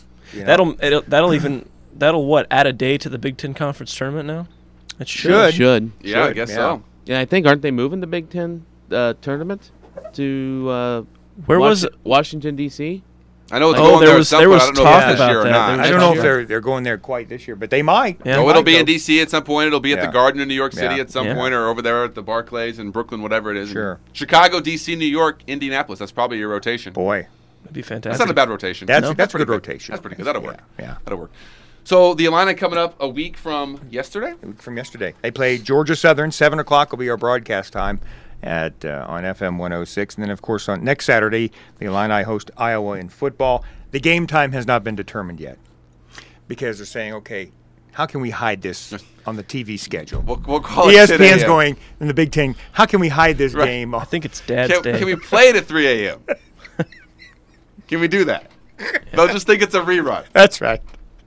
Speaker 4: That'll what, add a day to the Big Ten conference tournament now? It
Speaker 1: Should.
Speaker 2: Should.
Speaker 3: Yeah, I
Speaker 1: Should,
Speaker 3: guess
Speaker 1: yeah.
Speaker 3: so.
Speaker 2: Yeah, I think, aren't they moving the Big Ten tournament to
Speaker 4: Where was it?
Speaker 2: Washington, D.C.?
Speaker 3: I know it's
Speaker 4: Oh,
Speaker 3: going
Speaker 4: there
Speaker 3: there
Speaker 4: was-
Speaker 3: at some
Speaker 4: there
Speaker 3: point.
Speaker 4: was
Speaker 3: I don't know
Speaker 4: talk
Speaker 3: if it's this
Speaker 4: about
Speaker 3: year or
Speaker 4: that.
Speaker 3: not.
Speaker 4: There was
Speaker 1: I don't know if
Speaker 4: Next
Speaker 1: they're going there quite this year, but they might.
Speaker 4: Yeah.
Speaker 3: No,
Speaker 1: They
Speaker 3: it'll
Speaker 1: might
Speaker 3: be in
Speaker 1: go.
Speaker 3: D.C. at some point. It'll be at
Speaker 1: Yeah.
Speaker 3: the Garden in New York City
Speaker 1: Yeah.
Speaker 3: at some
Speaker 4: Yeah.
Speaker 3: point, or over there at the Barclays in Brooklyn, whatever it is.
Speaker 1: Sure.
Speaker 3: Chicago, D.C., New York, Indianapolis. That's probably your rotation.
Speaker 1: Boy,
Speaker 4: That'd be fantastic.
Speaker 3: That's not a bad rotation.
Speaker 1: that's a
Speaker 3: pretty
Speaker 1: good rotation.
Speaker 3: That's pretty good. That'll work.
Speaker 1: Yeah.
Speaker 3: That'll work. So the Illini coming up a week from yesterday?
Speaker 1: From yesterday. They play Georgia Southern. 7 o'clock will be our broadcast time on FM 106. And then, of course, on next Saturday, the Illini host Iowa in football. The game time has not been determined yet because they're saying, okay, how can we hide this on the TV schedule?
Speaker 3: We'll call it
Speaker 1: ESPN's
Speaker 3: 10 a.m.
Speaker 1: going in the Big Ten, how can we hide this
Speaker 3: Right.
Speaker 1: game?
Speaker 4: I think it's Dad's Day.
Speaker 3: Can we play it at 3 a.m.? Can we do that? They'll just think it's a rerun.
Speaker 1: That's right.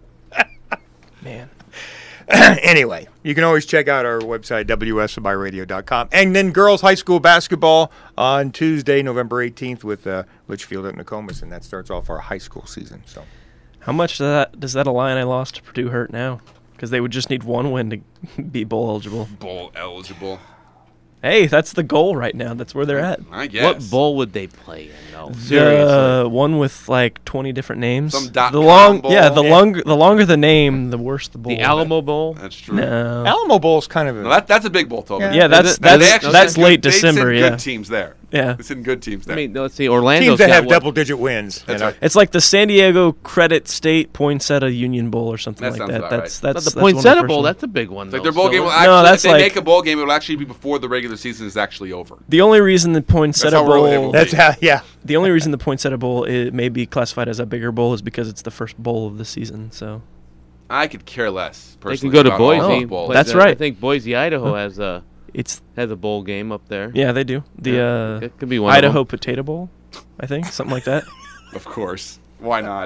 Speaker 4: Man.
Speaker 1: Anyway, you can always check out our website, WSMIRadio.com. And then girls high school basketball on Tuesday, November 18th with Litchfield at Nokomis, and that starts off our high school season. So,
Speaker 4: How much does that Illini loss to Purdue hurt now? Because they would just need one win to be bowl eligible.
Speaker 3: Bowl eligible.
Speaker 4: Hey, that's the goal right now. That's where they're at.
Speaker 3: I guess.
Speaker 2: What bowl would they play in, though? Seriously.
Speaker 4: The one with like 20 different names.
Speaker 3: Some
Speaker 4: the
Speaker 3: .com bowl.
Speaker 4: Yeah, the longer the name, the worse the bowl.
Speaker 2: The Alamo Bowl?
Speaker 3: That's true.
Speaker 4: No.
Speaker 1: Alamo Bowl's kind of a...
Speaker 3: No, that's a big bowl total.
Speaker 4: Yeah, that's
Speaker 3: They actually
Speaker 4: that's
Speaker 3: send
Speaker 4: late
Speaker 3: good- they
Speaker 4: December.
Speaker 3: send
Speaker 4: Yeah,
Speaker 3: good teams there.
Speaker 4: Yeah.
Speaker 3: They send good teams there.
Speaker 2: I mean, let's see. Orlando's
Speaker 1: teams that
Speaker 2: got
Speaker 1: have
Speaker 2: one.
Speaker 1: double-digit wins.
Speaker 3: That's
Speaker 1: you know?
Speaker 3: right.
Speaker 4: it's like the San Diego Credit State Poinsettia Union Bowl or something
Speaker 3: That
Speaker 4: like
Speaker 3: sounds
Speaker 4: that.
Speaker 3: about
Speaker 4: That's
Speaker 3: right.
Speaker 2: But
Speaker 4: that's
Speaker 2: the
Speaker 4: one of
Speaker 2: Poinsettia
Speaker 4: first
Speaker 2: Bowl,
Speaker 4: ones.
Speaker 2: that's a big one.
Speaker 3: It's like
Speaker 2: though.
Speaker 3: their bowl
Speaker 2: So
Speaker 3: game will
Speaker 2: it's-
Speaker 3: actually,
Speaker 4: No,
Speaker 3: if
Speaker 4: that's
Speaker 3: they
Speaker 4: like-
Speaker 3: make a bowl game, it will actually be before the regular season is actually over.
Speaker 4: The only reason the Poinsettia
Speaker 3: That's how early it
Speaker 4: Bowl.
Speaker 3: will
Speaker 1: That's how, yeah.
Speaker 4: The only reason the Poinsettia Bowl may be classified as a bigger bowl is because it's the first bowl of the season. So
Speaker 3: I could care less,
Speaker 2: They
Speaker 3: personally.
Speaker 2: can go to
Speaker 3: about all
Speaker 2: Boise.
Speaker 3: those bowls.
Speaker 2: play
Speaker 4: That's
Speaker 2: the-
Speaker 4: right.
Speaker 2: I think Boise, Idaho has a
Speaker 4: it's
Speaker 2: bowl game up there.
Speaker 4: yeah, they do the
Speaker 2: It could be one
Speaker 4: Idaho
Speaker 2: of them.
Speaker 4: Potato Bowl, I think, something like that.
Speaker 3: Of course. Why not?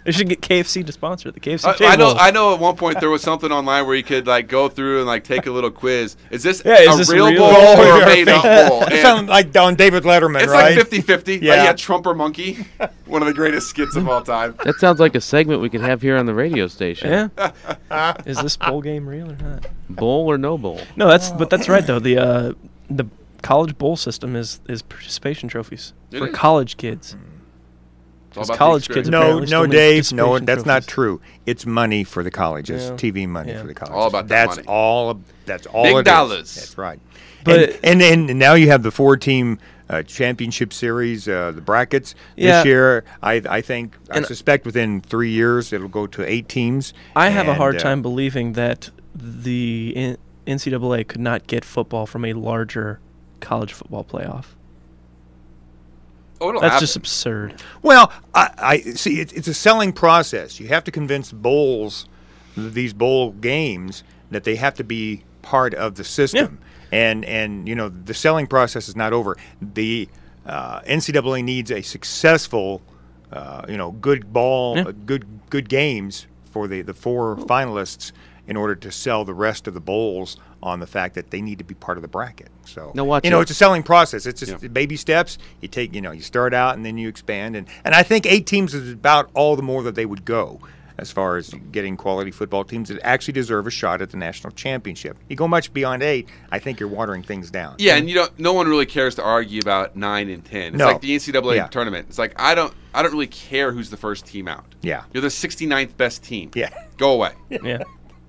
Speaker 4: They should get KFC to sponsor the KFC table.
Speaker 3: I know. At one point there was something online where you could go through and take a little quiz. Is this
Speaker 4: this
Speaker 3: a real
Speaker 4: real
Speaker 3: bowl or a made up bowl?
Speaker 1: It sounds like on David Letterman,
Speaker 3: it's
Speaker 1: right?
Speaker 3: It's like 50-50.
Speaker 1: Yeah.
Speaker 3: Trump or monkey. One of the greatest skits of all time.
Speaker 2: That sounds like a segment we could have here on the radio station.
Speaker 4: Yeah. Is this bowl game real or not?
Speaker 2: Bowl or no bowl?
Speaker 4: No, that's right though. The college bowl system is participation trophies for college kids. College kids.
Speaker 1: No, Dave. No,
Speaker 4: participation
Speaker 1: that's not
Speaker 4: trophies.
Speaker 1: true. It's money for the colleges.
Speaker 4: Yeah.
Speaker 1: TV money for the colleges.
Speaker 3: All about that money.
Speaker 1: That's all.
Speaker 3: Big
Speaker 1: it
Speaker 3: dollars.
Speaker 1: Is. That's right.
Speaker 4: But
Speaker 1: and now you have the 4-team championship series, the brackets
Speaker 4: Yeah.
Speaker 1: this year. I suspect within 3 years it'll go to 8 teams.
Speaker 4: I have a hard time believing that the NCAA could not get football from a larger college football playoff.
Speaker 3: Oh, it'll
Speaker 4: That's
Speaker 3: happen.
Speaker 4: just absurd.
Speaker 1: Well, I see. It's a selling process. You have to convince these bowl games, that they have to be part of the system. And the selling process is not over. The NCAA needs a successful, good ball, good games for the 4 finalists in order to sell the rest of the bowls on the fact that they need to be part of the bracket. So
Speaker 2: Now watch
Speaker 1: it's a selling process. It's just baby steps. You take, you start out and then you expand, and I think 8 teams is about all the more that they would go as far as getting quality football teams that actually deserve a shot at the national championship. You go much beyond 8, I think you're watering things down.
Speaker 3: Yeah, and no one really cares to argue about 9 and 10. It's like the NCAA tournament. It's like I don't really care who's the first team out.
Speaker 1: Yeah.
Speaker 3: You're the 69th best team.
Speaker 1: Yeah.
Speaker 3: Go away.
Speaker 4: Yeah.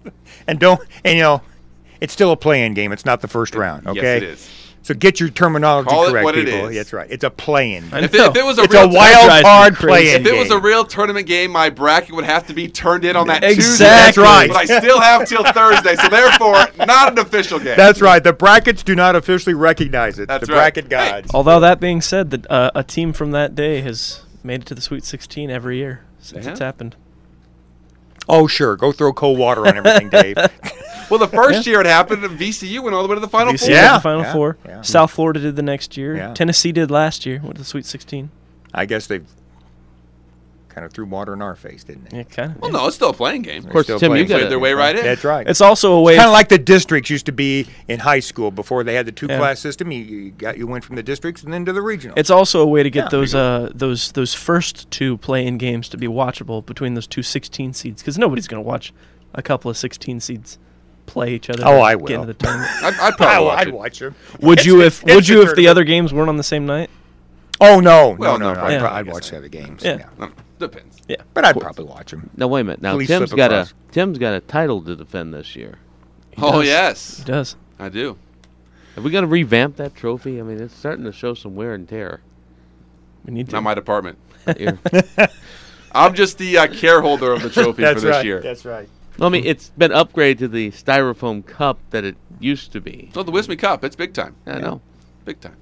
Speaker 1: It's still a play-in game. It's not the first round, okay?
Speaker 3: Yes, it is.
Speaker 1: So get your terminology
Speaker 3: Call it
Speaker 1: correct,
Speaker 3: what it
Speaker 1: people.
Speaker 3: is.
Speaker 1: That's right. It's a play-in.
Speaker 3: If it was
Speaker 1: It's a wild card play-in
Speaker 3: If it was
Speaker 1: game.
Speaker 3: a real tournament game, my bracket would have to be turned in on that Tuesday.
Speaker 1: That's right.
Speaker 3: But I still have till Thursday, so therefore, not an official game.
Speaker 1: That's right. The brackets do not officially recognize it.
Speaker 3: That's
Speaker 1: the
Speaker 3: right.
Speaker 1: bracket gods.
Speaker 4: Although that being said, that a team from that day has made it to the Sweet 16 every year since it's happened.
Speaker 1: Oh, sure. Go throw cold water on everything, Dave.
Speaker 3: Well, the first year it happened, VCU went all the way to the Final Four.
Speaker 4: VCU the Final Four.
Speaker 1: Yeah.
Speaker 4: South Florida did the next year.
Speaker 1: Yeah.
Speaker 4: Tennessee did last year. Went to the Sweet 16.
Speaker 1: I guess they kind of threw water in our face, didn't they?
Speaker 4: Yeah, kind of.
Speaker 3: Well, no, it's still a playing game.
Speaker 2: Of course, Tim, you
Speaker 3: played their way right in.
Speaker 1: That's right.
Speaker 4: It's also a way.
Speaker 1: Kind of like the districts used to be in high school before they had the 2-class system. You went from the districts and then to the regional.
Speaker 4: It's also a way to get those first 2 play-in games to be watchable between those 2 16 seeds, because nobody's going to watch a couple of 16 seeds play each other.
Speaker 1: Oh, I
Speaker 4: Get
Speaker 1: will.
Speaker 4: into the tournament.
Speaker 3: I'd probably watch
Speaker 1: I'd
Speaker 3: it.
Speaker 1: watch them.
Speaker 4: Would you if
Speaker 1: It's the
Speaker 4: the
Speaker 1: tournament.
Speaker 4: other games weren't on the same night?
Speaker 1: Oh no,
Speaker 3: Well,
Speaker 1: no.
Speaker 3: no, probably.
Speaker 1: I'd watch the other games.
Speaker 4: Yeah.
Speaker 3: No, depends.
Speaker 4: Yeah.
Speaker 1: But I'd probably watch them.
Speaker 2: Now wait a minute. Now
Speaker 1: Please
Speaker 2: Tim's
Speaker 1: slip
Speaker 2: got
Speaker 1: across.
Speaker 2: a title to defend this year.
Speaker 3: Oh,
Speaker 4: does.
Speaker 3: yes.
Speaker 4: He does.
Speaker 3: I do.
Speaker 2: Are we going to revamp that trophy? I mean, it's starting to show some wear and tear.
Speaker 4: We need to.
Speaker 3: Not my department.
Speaker 2: Here.
Speaker 3: I'm just the care holder of the trophy for this year.
Speaker 1: That's right.
Speaker 2: Well, I mean, it's been upgraded to the styrofoam cup that it used to be.
Speaker 3: So the Wisme Cup, it's big time.
Speaker 2: I know.
Speaker 3: Big time.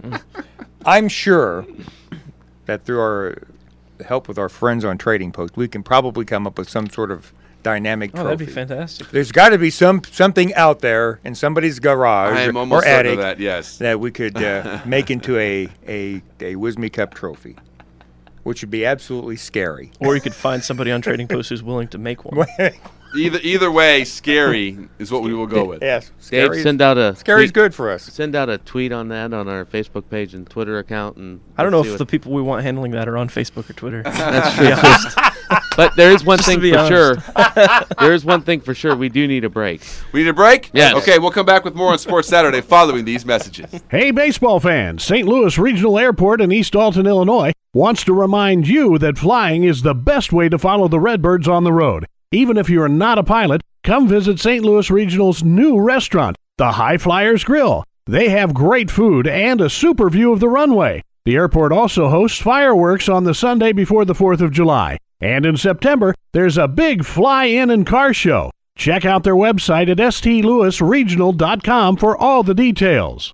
Speaker 1: I'm sure that through our help with our friends on Trading Post, we can probably come up with some sort of dynamic trophy.
Speaker 4: that'd be fantastic.
Speaker 1: There's got to be something out there in somebody's garage
Speaker 3: I am
Speaker 1: or
Speaker 3: almost certain
Speaker 1: attic
Speaker 3: of that, yes.
Speaker 1: that we could make into a Wisme Cup trophy, which would be absolutely scary.
Speaker 4: Or you could find somebody on Trading Post who's willing to make one.
Speaker 3: Either way, scary is what we will go with.
Speaker 1: Yes,
Speaker 2: Dave, send out a
Speaker 1: scary's
Speaker 2: tweet,
Speaker 1: good for us.
Speaker 2: Send out a tweet on that on our Facebook page and Twitter account, and
Speaker 4: I don't know
Speaker 2: let's see
Speaker 4: if the people we want handling that are on Facebook or Twitter.
Speaker 2: That's true. But there is one
Speaker 4: Just to
Speaker 2: thing
Speaker 4: be
Speaker 2: for
Speaker 4: honest.
Speaker 2: sure. There is one thing for sure. We do need a break.
Speaker 3: We need a break?
Speaker 2: Yes.
Speaker 3: Okay, we'll come back with more on Sports Saturday following these messages.
Speaker 8: Hey, baseball fans, St. Louis Regional Airport in East Alton, Illinois, wants to remind you that flying is the best way to follow the Redbirds on the road. Even if you're not a pilot, come visit St. Louis Regional's new restaurant, the High Flyers Grill. They have great food and a super view of the runway. The airport also hosts fireworks on the Sunday before the 4th of July. And in September, there's a big fly-in and car show. Check out their website at stlouisregional.com for all the details.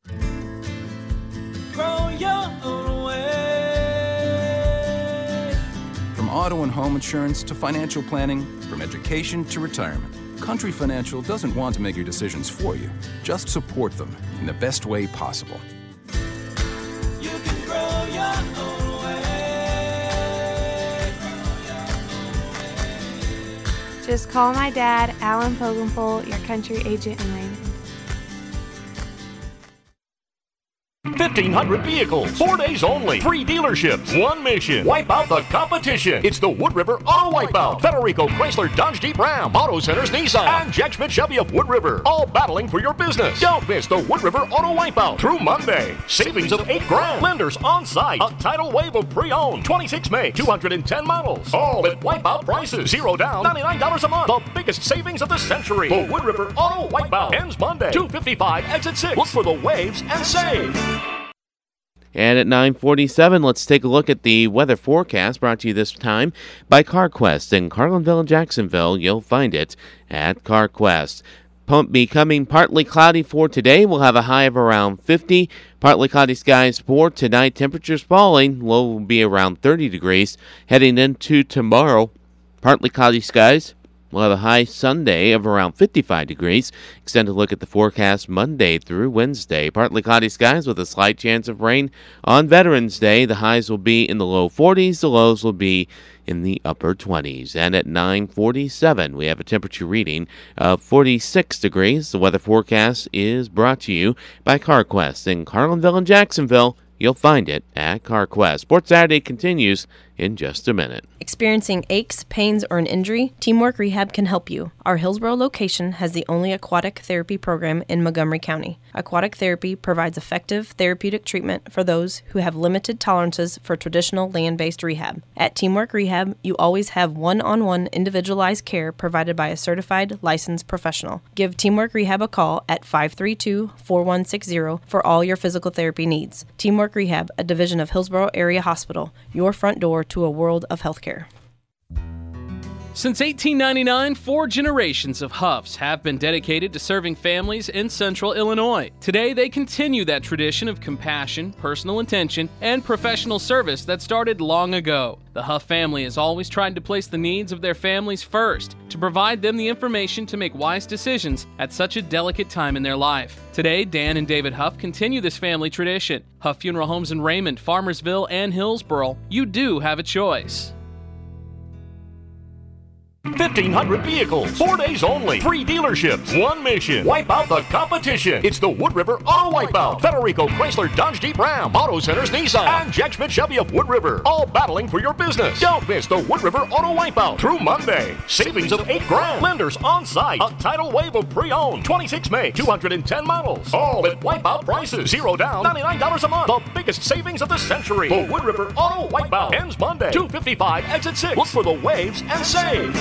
Speaker 14: From auto and home insurance to financial planning, from education to retirement, Country Financial doesn't want to make your decisions for you. Just support them in the best way possible.
Speaker 15: You can grow your own way. just call my dad, Alan Pogenpole, your country agent in Raymond.
Speaker 9: 1,500 vehicles, 4 days only, 3 dealerships, 1 mission. Wipe out the competition. It's the Wood River Auto Wipeout. Federico Chrysler Dodge Jeep Ram, Auto Centers Nissan, and Jack Schmidt Chevy of Wood River, all battling for your business. Don't miss the Wood River Auto Wipeout through Monday. Savings of $8,000. Lenders on site. A tidal wave of pre-owned. 26 May, 210 models. All at wipeout prices. 0 down, $99 a month. The biggest savings of the century. The Wood River Auto Wipeout ends Monday. 255 exit 6. Look for the waves and save.
Speaker 2: And at 9:47, let's take a look at the weather forecast, brought to you this time by CarQuest in Carlinville and Jacksonville. You'll find it at CarQuest. Becoming partly cloudy for today. We'll have a high of around 50. Partly cloudy skies for tonight. Temperatures falling. Low will be around 30 degrees. Heading into tomorrow, partly cloudy skies. We'll have a high Sunday of around 55 degrees. Extend a look at the forecast Monday through Wednesday. Partly cloudy skies with a slight chance of rain on Veterans Day. The highs will be in the low 40s. The lows will be in the upper 20s. And at 9:47, we have a temperature reading of 46 degrees. The weather forecast is brought to you by CarQuest in Carlinville and Jacksonville. You'll find it at CarQuest. Sports Saturday continues in just a minute.
Speaker 16: Experiencing aches, pains, or an injury? Teamwork Rehab can help you. Our Hillsboro location has the only aquatic therapy program in Montgomery County. Aquatic therapy provides effective therapeutic treatment for those who have limited tolerances for traditional land-based rehab. At Teamwork Rehab, you always have one-on-one individualized care provided by a certified licensed professional. Give Teamwork Rehab a call at 532-4160 for all your physical therapy needs. Teamwork Rehab, a division of Hillsboro Area Hospital, your front door to a world of healthcare.
Speaker 11: Since 1899, 4 generations of Huffs have been dedicated to serving families in central Illinois. Today, they continue that tradition of compassion, personal attention, and professional service that started long ago. The Huff family has always tried to place the needs of their families first, to provide them the information to make wise decisions at such a delicate time in their life. Today, Dan and David Huff continue this family tradition. Huff Funeral Homes in Raymond, Farmersville, and Hillsboro. You do have a choice.
Speaker 9: 1,500 vehicles, 4 days only, 3 dealerships, 1 mission. Wipe out the competition. It's the Wood River Auto Wipeout. Federico Chrysler Dodge Jeep Ram, Auto Centers Nissan, and Jack Schmidt Chevy of Wood River, all battling for your business. Don't miss the Wood River Auto Wipeout through Monday. Savings of $8,000. Lenders on site. A tidal wave of pre-owned. 26 May, 210 models. All at wipeout prices. 0 down, $99 a month. The biggest savings of the century. The Wood River Auto Wipeout ends Monday. 255 exit 6. Look for the waves and save.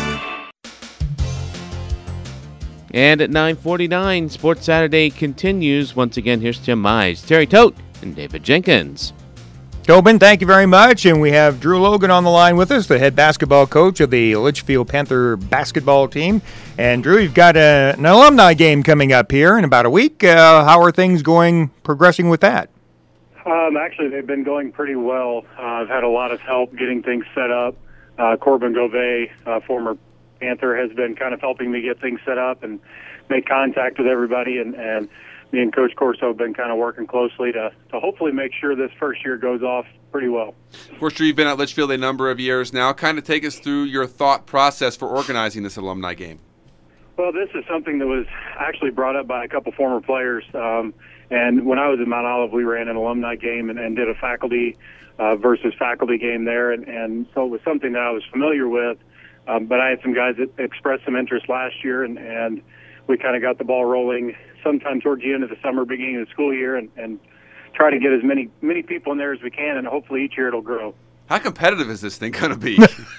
Speaker 2: And at 9:49, Sports Saturday continues. Once again, here's Tim Mize, Terry Tote, and David Jenkins.
Speaker 1: Tobin, thank you very much. And we have Drew Logan on the line with us, the head basketball coach of the Litchfield Panther basketball team. And Drew, you've got an alumni game coming up here in about a week. How are things progressing with that?
Speaker 17: Actually, they've been going pretty well. I've had a lot of help getting things set up. Corbin Govey, former Panther, has been kind of helping me get things set up and make contact with everybody, and me and Coach Corso have been kind of working closely to hopefully make sure this first year goes off pretty well.
Speaker 3: Of course, Drew, you've been at Litchfield a number of years now. Kind of take us through your thought process for organizing this alumni game.
Speaker 17: Well, this is something that was actually brought up by a couple former players, and when I was at Mount Olive, we ran an alumni game and did a faculty versus faculty game there, and so it was something that I was familiar with. But I had some guys that expressed some interest last year, and we kind of got the ball rolling sometime towards the end of the summer, beginning of the school year, and try to get as many people in there as we can, and hopefully each year it'll grow.
Speaker 3: How competitive is this thing going to be?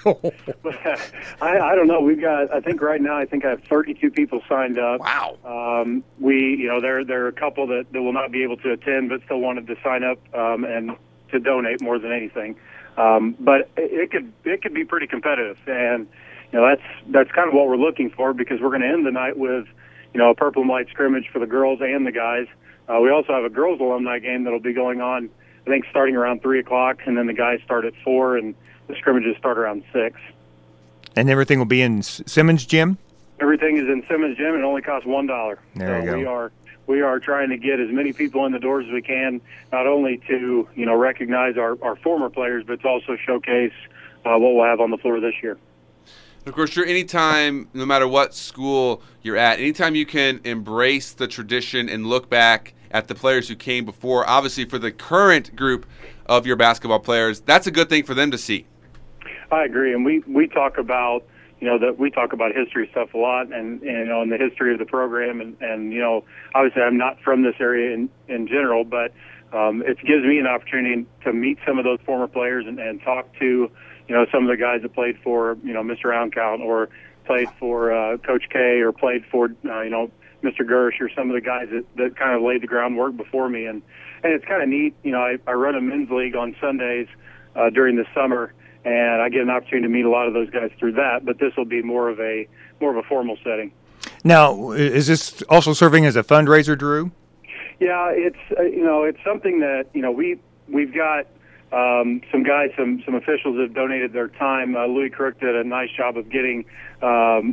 Speaker 17: I don't know. We've got, I think right now, I have 32 people signed up.
Speaker 3: Wow.
Speaker 17: There are a couple that will not be able to attend, but still wanted to sign up and to donate more than anything. But it could be pretty competitive, and that's kind of what we're looking for, because we're going to end the night with a purple and white scrimmage for the girls and the guys. We also have a girls alumni game that'll be going on, I think, starting around 3:00, and then the guys start at 4, and the scrimmages start around 6.
Speaker 1: And everything will be in Simmons Gym?
Speaker 17: Everything is in Simmons Gym, and it only costs $1.
Speaker 1: There you go.
Speaker 17: We are trying to get as many people in the doors as we can, not only to recognize our former players, but to also showcase what we'll have on the floor this year.
Speaker 3: Of course, Drew, anytime, no matter what school you're at, anytime you can embrace the tradition and look back at the players who came before, obviously for the current group of your basketball players, that's a good thing for them to see.
Speaker 17: I agree, and we talk about we talk about history stuff a lot, and and the history of the program, and obviously I'm not from this area in general, but it gives me an opportunity to meet some of those former players and talk to some of the guys that played for Mr. Roundcount or played for Coach K or played for Mr. Gersh or some of the guys that kind of laid the groundwork before me, and it's kind of neat. I run a men's league on Sundays during the summer. And I get an opportunity to meet a lot of those guys through that, but this will be more of a formal setting.
Speaker 1: Now, is this also serving as a fundraiser, Drew?
Speaker 17: Yeah, it's something that we've got some guys, some officials that have donated their time. Louis Crook did a nice job of getting Carl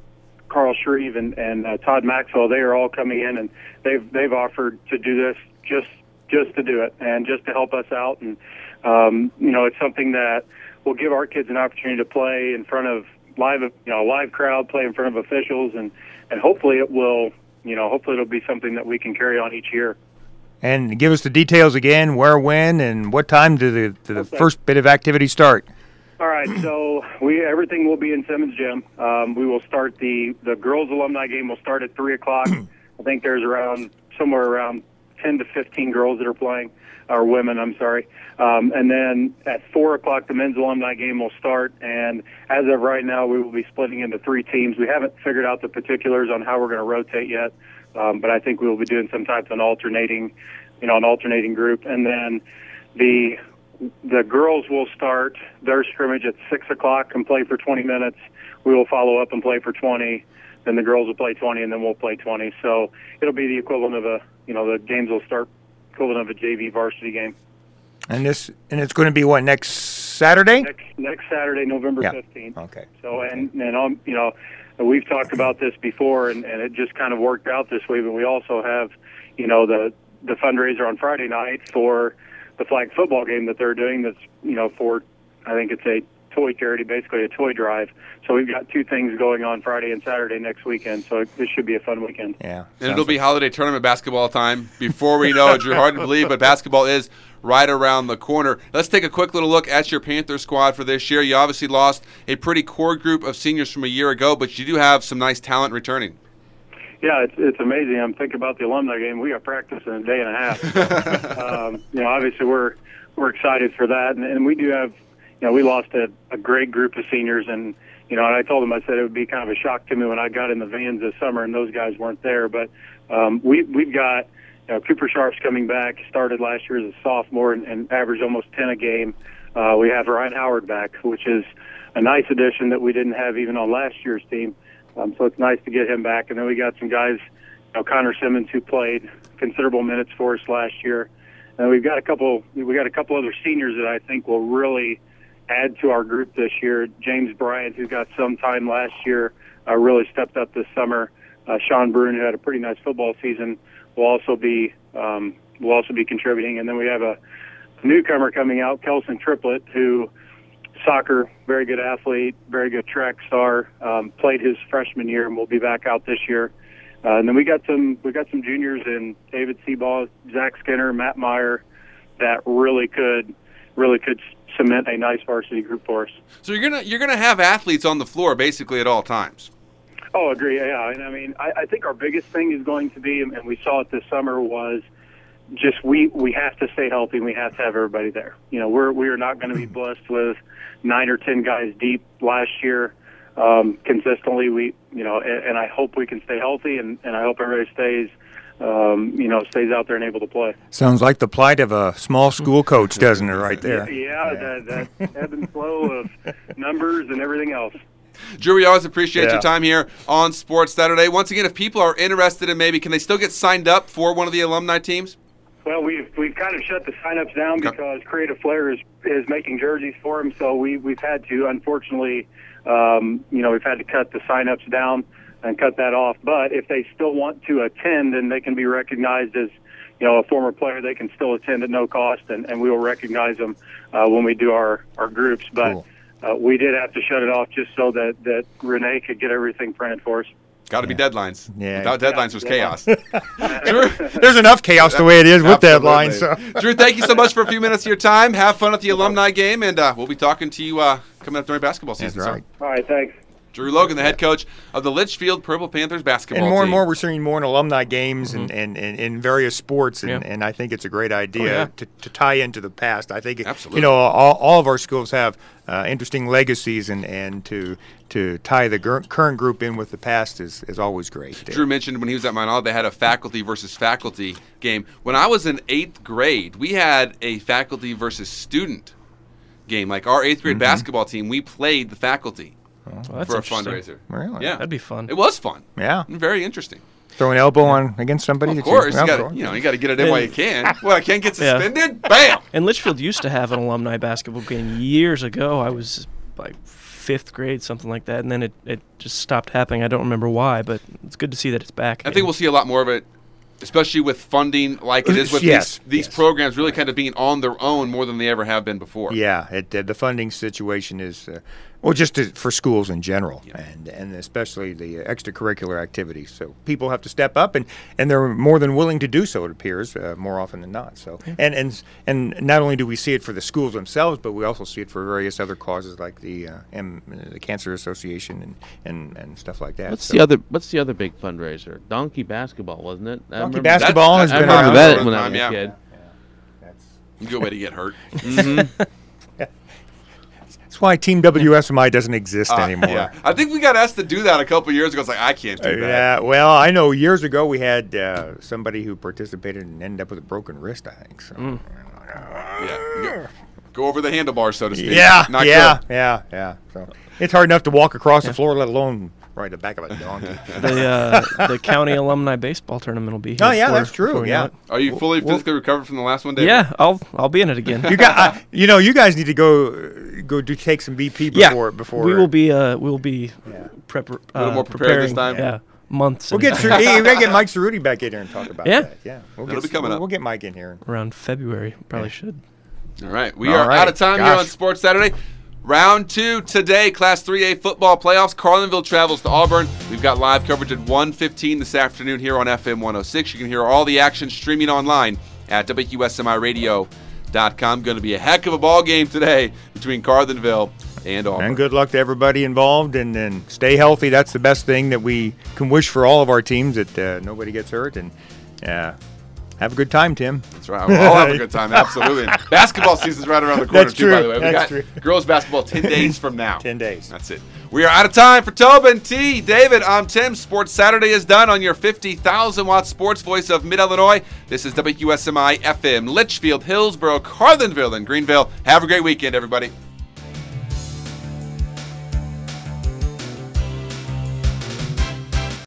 Speaker 17: Shreve and Todd Maxwell. They are all coming in, and they've offered to do this just to do it and just to help us out. And it's something that will give our kids an opportunity to play in front of live crowd, play in front of officials, and hopefully it will, hopefully it'll be something that we can carry on each year.
Speaker 1: And give us the details again, where, when, and what time do the first bit of activity start?
Speaker 17: All right, so everything will be in Simmons Gym. We will start the girls' alumni game will start at 3 o'clock. I think there's somewhere around 10 to 15 girls that are playing, or women, I'm sorry. And then at 4 o'clock, the men's alumni game will start. And as of right now, we will be splitting into 3 teams. We haven't figured out the particulars on how we're going to rotate yet, but I think we will be doing some type of an alternating group. And then the girls will start their scrimmage at 6 o'clock and play for 20 minutes. We will follow up and play for 20. Then the girls will play 20, and then we'll play 20. So it'll be the equivalent of the games will start equivalent of a JV varsity game.
Speaker 1: And it's going to be what, next Saturday?
Speaker 17: Next Saturday, November 15th.
Speaker 1: Okay.
Speaker 17: So and we've talked about this before, and it just kind of worked out this way. But we also have the fundraiser on Friday night for the flag football game that they're doing. That's for, I think it's a toy charity, basically a toy drive. So we've got 2 things going on Friday and Saturday next weekend. So this should be a fun weekend.
Speaker 1: Yeah.
Speaker 3: And it'll be holiday tournament basketball time before we know it. Drew, hard to believe, but basketball is right around the corner. Let's take a quick little look at your Panther squad for this year. You obviously lost a pretty core group of seniors from a year ago, but you do have some nice talent returning.
Speaker 17: Yeah, it's amazing. I'm thinking about the alumni game. We got practice in a day and a half. Obviously we're excited for that, and we do have. We lost a great group of seniors, and I told them, I said it would be kind of a shock to me when I got in the vans this summer and those guys weren't there. But we've got Cooper Sharp's coming back. Started last year as a sophomore and averaged almost 10 a game. We have Ryan Howard back, which is a nice addition that we didn't have even on last year's team. So it's nice to get him back. And then we got some guys, Connor Simmons, who played considerable minutes for us last year. And we got a couple other seniors that I think will really add to our group this year. James Bryant, who got some time last year, really stepped up this summer. Sean Bruin, who had a pretty nice football season, will also be contributing. And then we have a newcomer coming out, Kelson Triplett, who soccer, very good athlete, very good track star, played his freshman year and will be back out this year. And then we got some juniors in David Seabaugh, Zach Skinner, Matt Meyer, that really could cement a nice varsity group for us.
Speaker 3: So you're gonna have athletes on the floor basically at all times.
Speaker 17: Oh, agree. Yeah, and I mean, I think our biggest thing is going to be, and we saw it this summer, was just we have to stay healthy and we have to have everybody there. We are not going to be blessed with 9 or 10 guys deep last year consistently. And I hope we can stay healthy, and I hope everybody stays out there and able to play.
Speaker 1: Sounds like the plight of a small school coach, doesn't it, right there?
Speaker 17: Yeah. That ebb and flow of numbers and everything else.
Speaker 3: Drew, we always appreciate your time here on Sports Saturday. Once again, if people are interested in can they still get signed up for one of the alumni teams?
Speaker 17: Well, we've kind of shut the sign-ups down because Creative Flair is making jerseys for them, so we've had to, unfortunately, we've had to cut the sign-ups down and cut that off. But if they still want to attend, then they can be recognized as, a former player. They can still attend at no cost, and we will recognize them when we do our groups. But we did have to shut it off just so that Renee could get everything printed for us.
Speaker 3: Got to be deadlines.
Speaker 1: Yeah.
Speaker 3: Without deadlines, was chaos.
Speaker 1: Drew, there's enough chaos the way it is with deadlines. So.
Speaker 3: Drew, thank you so much for a few minutes of your time. Have fun at the alumni game, and we'll be talking to you coming up during basketball season.
Speaker 1: That's right.
Speaker 17: All right, thanks.
Speaker 3: Drew Logan, the head coach of the Litchfield Purple Panthers basketball
Speaker 1: and more
Speaker 3: team.
Speaker 1: And more, we're seeing more in alumni games and in various sports, and I think it's a great idea to tie into the past. I think, all of our schools have interesting legacies, and to tie the current group in with the past is always great.
Speaker 3: Drew mentioned when he was at Mount Olive, they had a faculty versus faculty game. When I was in 8th grade, we had a faculty versus student game. Like our 8th grade basketball team, we played the faculty.
Speaker 4: Well,
Speaker 3: for a fundraiser.
Speaker 1: Really?
Speaker 3: Yeah.
Speaker 4: That'd be fun.
Speaker 3: It was fun.
Speaker 1: Yeah.
Speaker 3: Very interesting.
Speaker 1: Throw an elbow on against somebody.
Speaker 3: Of course. You got to get it in while you can. Well, I can't get suspended? Bam!
Speaker 4: And Litchfield used to have an alumni basketball game years ago. I was like 5th grade, something like that, and then it just stopped happening. I don't remember why, but it's good to see that it's back.
Speaker 3: I think we'll see a lot more of it, especially with funding like it is with these programs really kind of being on their own more than they ever have been before.
Speaker 1: Yeah, the funding situation is, for schools in general, and especially the extracurricular activities. So people have to step up, and they're more than willing to do so, it appears, more often than not. So and not only do we see it for the schools themselves, but we also see it for various other causes like the Cancer Association and stuff like that.
Speaker 2: What's the other big fundraiser? Donkey basketball, wasn't it?
Speaker 1: Donkey basketball has been
Speaker 2: around
Speaker 1: that
Speaker 2: when I was a kid.
Speaker 3: That's a good way to get hurt.
Speaker 1: That's why Team WSMI doesn't exist anymore.
Speaker 3: Yeah. I think we got asked to do that a couple years ago. It's like, I can't do that.
Speaker 1: Yeah, well, I know years ago we had somebody who participated and ended up with a broken wrist, I think. So.
Speaker 3: Go over the handlebars, so to speak.
Speaker 1: Yeah. So it's hard enough to walk across the floor, let alone ride the back of a donkey.
Speaker 4: The county alumni baseball tournament will be here.
Speaker 1: Oh, yeah, that's true. Yeah.
Speaker 3: Are you fully physically recovered from the last one, David?
Speaker 4: Yeah, I'll be in it again.
Speaker 1: You guys need to go take some BP before.
Speaker 4: We will be a little
Speaker 3: more prepared this time.
Speaker 4: Yeah, months.
Speaker 1: We'll get we gotta get Mike Cerruti back in here and talk about that. Yeah,
Speaker 3: that'll be coming up.
Speaker 1: We'll get Mike in here
Speaker 4: around February. Probably should.
Speaker 3: All right, we are out of time here on Sports Saturday. Round 2 today, Class 3A football playoffs. Carlinville travels to Auburn. We've got live coverage at 1:15 this afternoon here on FM 106. You can hear all the action streaming online at WSMIRadio.com. Going to be a heck of a ball game today between Carlinville and Auburn.
Speaker 1: And good luck to everybody involved, and stay healthy. That's the best thing that we can wish for all of our teams, that nobody gets hurt. And have a good time, Tim.
Speaker 3: That's right. We'll all have a good time, absolutely. And basketball season's right around the corner,
Speaker 1: That's
Speaker 3: too,
Speaker 1: true.
Speaker 3: by the way. We
Speaker 1: That's
Speaker 3: got
Speaker 1: true.
Speaker 3: girls basketball 10 days from now.
Speaker 1: 10 days.
Speaker 3: That's it. We are out of time for Tobin, T, David. I'm Tim. Sports Saturday is done on your 50,000-watt sports voice of Mid-Illinois. This is WSMI FM, Litchfield, Hillsboro, Carlinville, and Greenville. Have a great weekend, everybody.